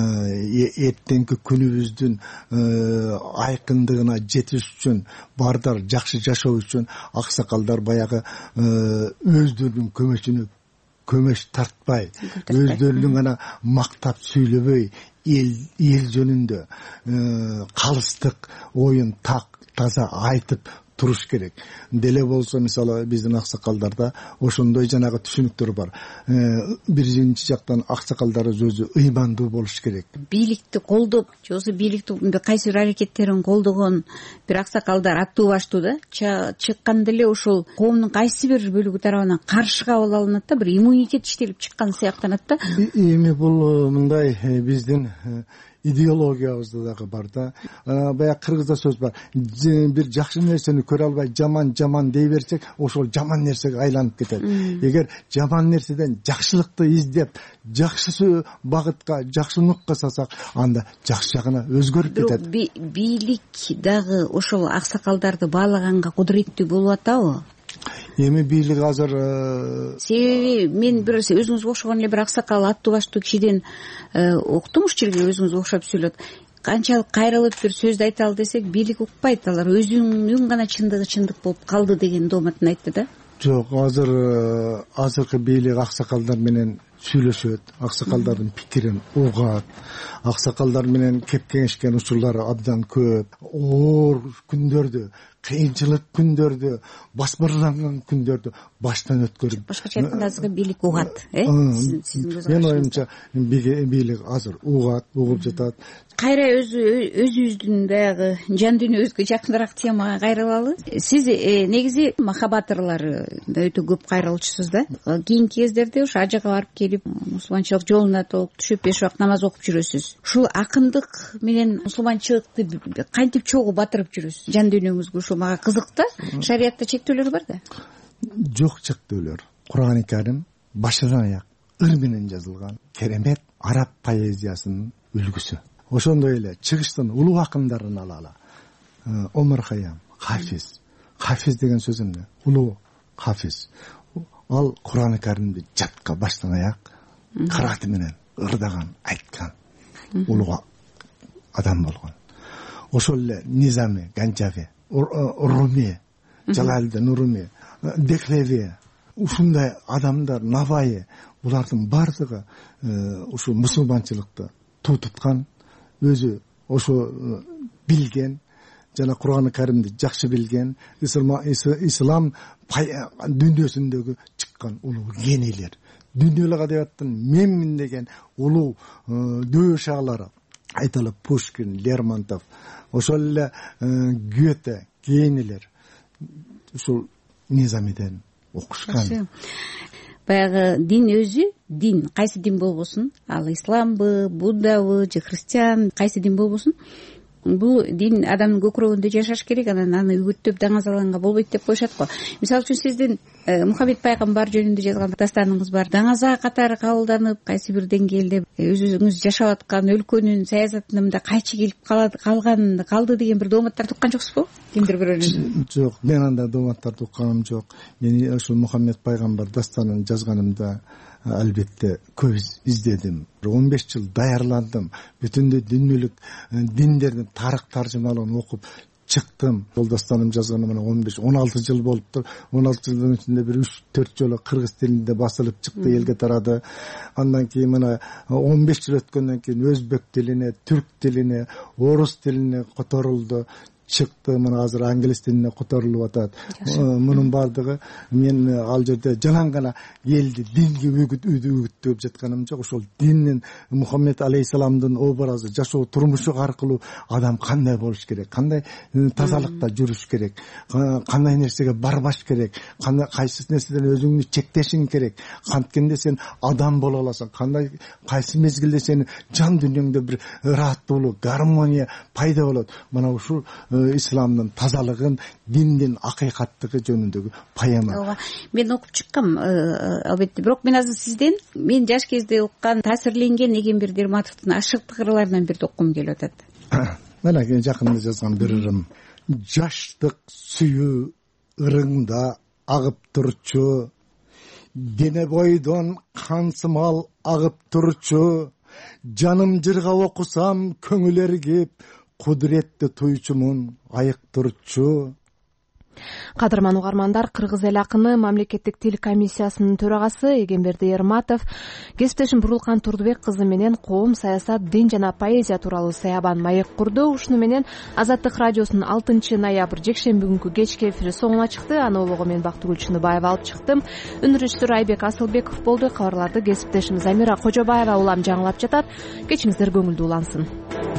эртеңки күнүбүздүн айкындыгына жетиш үчүн, бардар жакшы жашоо үчүн аксакалдар баягы өздөрүнүн көмөш тартпай, өздөрүнүн гана мактап сүйлөбөй, эл жөнүндө калыстык оюн таза айтып туруш керек. Деле болсо мисалы биздин аксакалдарда ошондой жанагы түшүнүктөр бар. Биринчи жактан аксакалдар өзү ыймандуу болуш керек. Бийликти колдоп, жосу бийликтин кайсы бир аракеттерин колдогон бир аксакалдар аттуу баштуу да чыкканда эле ошол коомдун кайсы бир бөлүгү тарабынан каршы кабыл алынат да, бир иммунитет иштелип чыккан сыяктанат да. Эми бул мындай биздин идеологиябызда дагы бар да. Баягы кыргызда сөз бар. Бир жакшы нерсени көрө албай жаман дей берсек, ошол жаман нерсеге айланып кетет. Эгер жаман нерседен жакшылыкты издеп, жакшы багытка, жакшы нукка салсак, анда жакшы жагына өзгөрүп кетет. Бийлик дагы ошол аксакалдарды баалаганга кудуреттүү болуп атабы? Эми бийлик азыр себеби мен бир өзүңүзгө окшогон эле бир аксакал аттуу баштуу кишиден уктум, ушул жерге өзүңүзгө окшоп сүйлөт. Канчалык кайрылып бир сөздү айта ал десек, бийлик укпайт, алар өзүнүн гана чындыгы чындык болуп калды деген дооматын айтты да. Жок, азыркы бийлик аксакалдар менен сүйлөшөт, аксакалдардын пикирин угат, аксакалдар менен кеп кеңешкен учурлары абдан көп. Оор күндөрдү, кыйынчылык күндөрдү, басбырланган күндөрдү баштан өткөрүп, башкача айтканда азыркы бийлик угат, Мен оюмча бийлик азыр угуп жатат. Кайра өзүбүздүн баягы жан дүйнөбүзгө жакыныраак темага кайрылалы. Сиз негизи махабат ырлары өтө көп кайрылуучусуз да. Кийинки кездерде ушу ажыга барып келип, мусулманчылык жолуна толук түшүп 5 убакыт намаз окуп жүрөсүз. Ушул акындык менен мусулманчылыкты кантип чогуу батырып жүрөсүз? Жан дүйнөңүзгө ушул мага кызык да. Шариятта чектөөлөр бар да? Жок чектөөлөр. Кур'ан-ы Карим башынан аяк ыр менен жазылган керемет араб поэзиясынын үлгүсү. Ошондой эле чыгыштын улуу акындарын алалы. Омар Хайям, Хафиз деген сөз эмне? Улуу Хафиз. Ал Кур'ан-ы Каримди жатка баштан аяк кырааты менен ырдаган, айткан улуу адам болгон. Ошол эле Низами, Ганжави, Руми, Жалалдин Руми, Деклеви, ушундай адамдар, Наваи, булардын бардыгы ушу мусулманчылыкты туу туткан, өзү ошо билген, жана Кур'ан-ы Каримди жакшы билген, ислам дүйнөсүндөгү чыккан улуу генийлер. Дүйнөлүк адабияттын менмин деген улуу дөшалары айталы Пушкин, Лермонтов, ошол эле Гёте, генийлер ушул Низамиден окушкан. Баягы дин өзү, дин кайсы дин болбосун, ал исламбы, буддабы же христиан, кайсы дин болбосун, бул дин адамдын көкүрөгүндө жашаш керек, анан аны үгүттөп даңазалганга болбойт деп коюшат го. Мисалы үчүн сиздин Мухаммед пайгамбар жөнүндө жазган дастаныңыз бар. Даңаза катары кабылданып, кайсы бир деңгээлде өзүңүз жашап аткан өлкөнүн саясатына мындай кайчы келип калды деген бир дооматтарды уккан жоксузбу? Кимдир бирөөнүн? Жок, мен андай дооматтарды укканым жок. Мен ошол Мухаммед пайгамбар дастанын жазганымда албетте көп издедим. 15 жыл даярландым. Бүтүндөй дүйнөлүк диндердин тарых таржымалыгын окуп чыктым. Жолдошторум жазганы мына 15-16 жыл болуптур. 16 жылдын ичинде бир 3-4 жолу кыргыз тилинде басылып чыкты, элге тарады. Андан кийин мына 15 жыл өткөндөн кийин өзбек тилине, түрк тилине, орус тилине которулду. Чыкты, мына азыр англис тилине которулуп атат. Мунун бардыгы мен ал жерде жалаң гана элди динге үгүттөп жатканым жок. Ошол диндин Мухаммед алейхисаламдын образы, жашоо турмушу аркылуу адам кандай болуш керек, кандай тазалыкта жүрүш керек, кандай нерсеге барбаш керек, кандай кайсы нерседен өзүңдү чектешиң керек. Канткенде сен адам боло аласың, кандай кайсы мезгилде сенин жан дүйнөңдө бир ыраттуулук, гармония пайда болот. Мына ушул исламдын тазалыгын, диндин акыйкаттыгы жөнүндөгү поэма. Ооба, мен окуп чыккам албетте. Бирок мен азыр сизден мен жаш кезде уккан, таасирленген Эгембер Дерматовдун ашыктык ырларынан бирди окугум келип атат. Мына жакында жазган бир ырым. Жаштык сүйүү ырыңда агып турчу, дене бойдон кансымал агып турчу, жаным жырга окусам көңүл эргип, кудуретти туйчумун айык турчу. Кадырман угармандар, кыргыз эл акыны Мамлекеттик тил комиссиясынын төрагасы Эгембер Дерматов кесиптешим Бурулкан Турдубек кызы менен коом, саясат, дин жана поэзия тууралуу саябан маек курду. Ушуну менен Азаттык радиосунун 6 ноябрь жекшемби күнкү кечки эфири соңуна чыкты. Аны улугу мен Бактыгүл Чыныбаева алып чыктым. Үн режиссер Айбек Асылбеков болду. Кабарларды кесиптешим Замира Кожобаева улам жаңылап жатат. Кечиңиздер көңүлдүү улансын.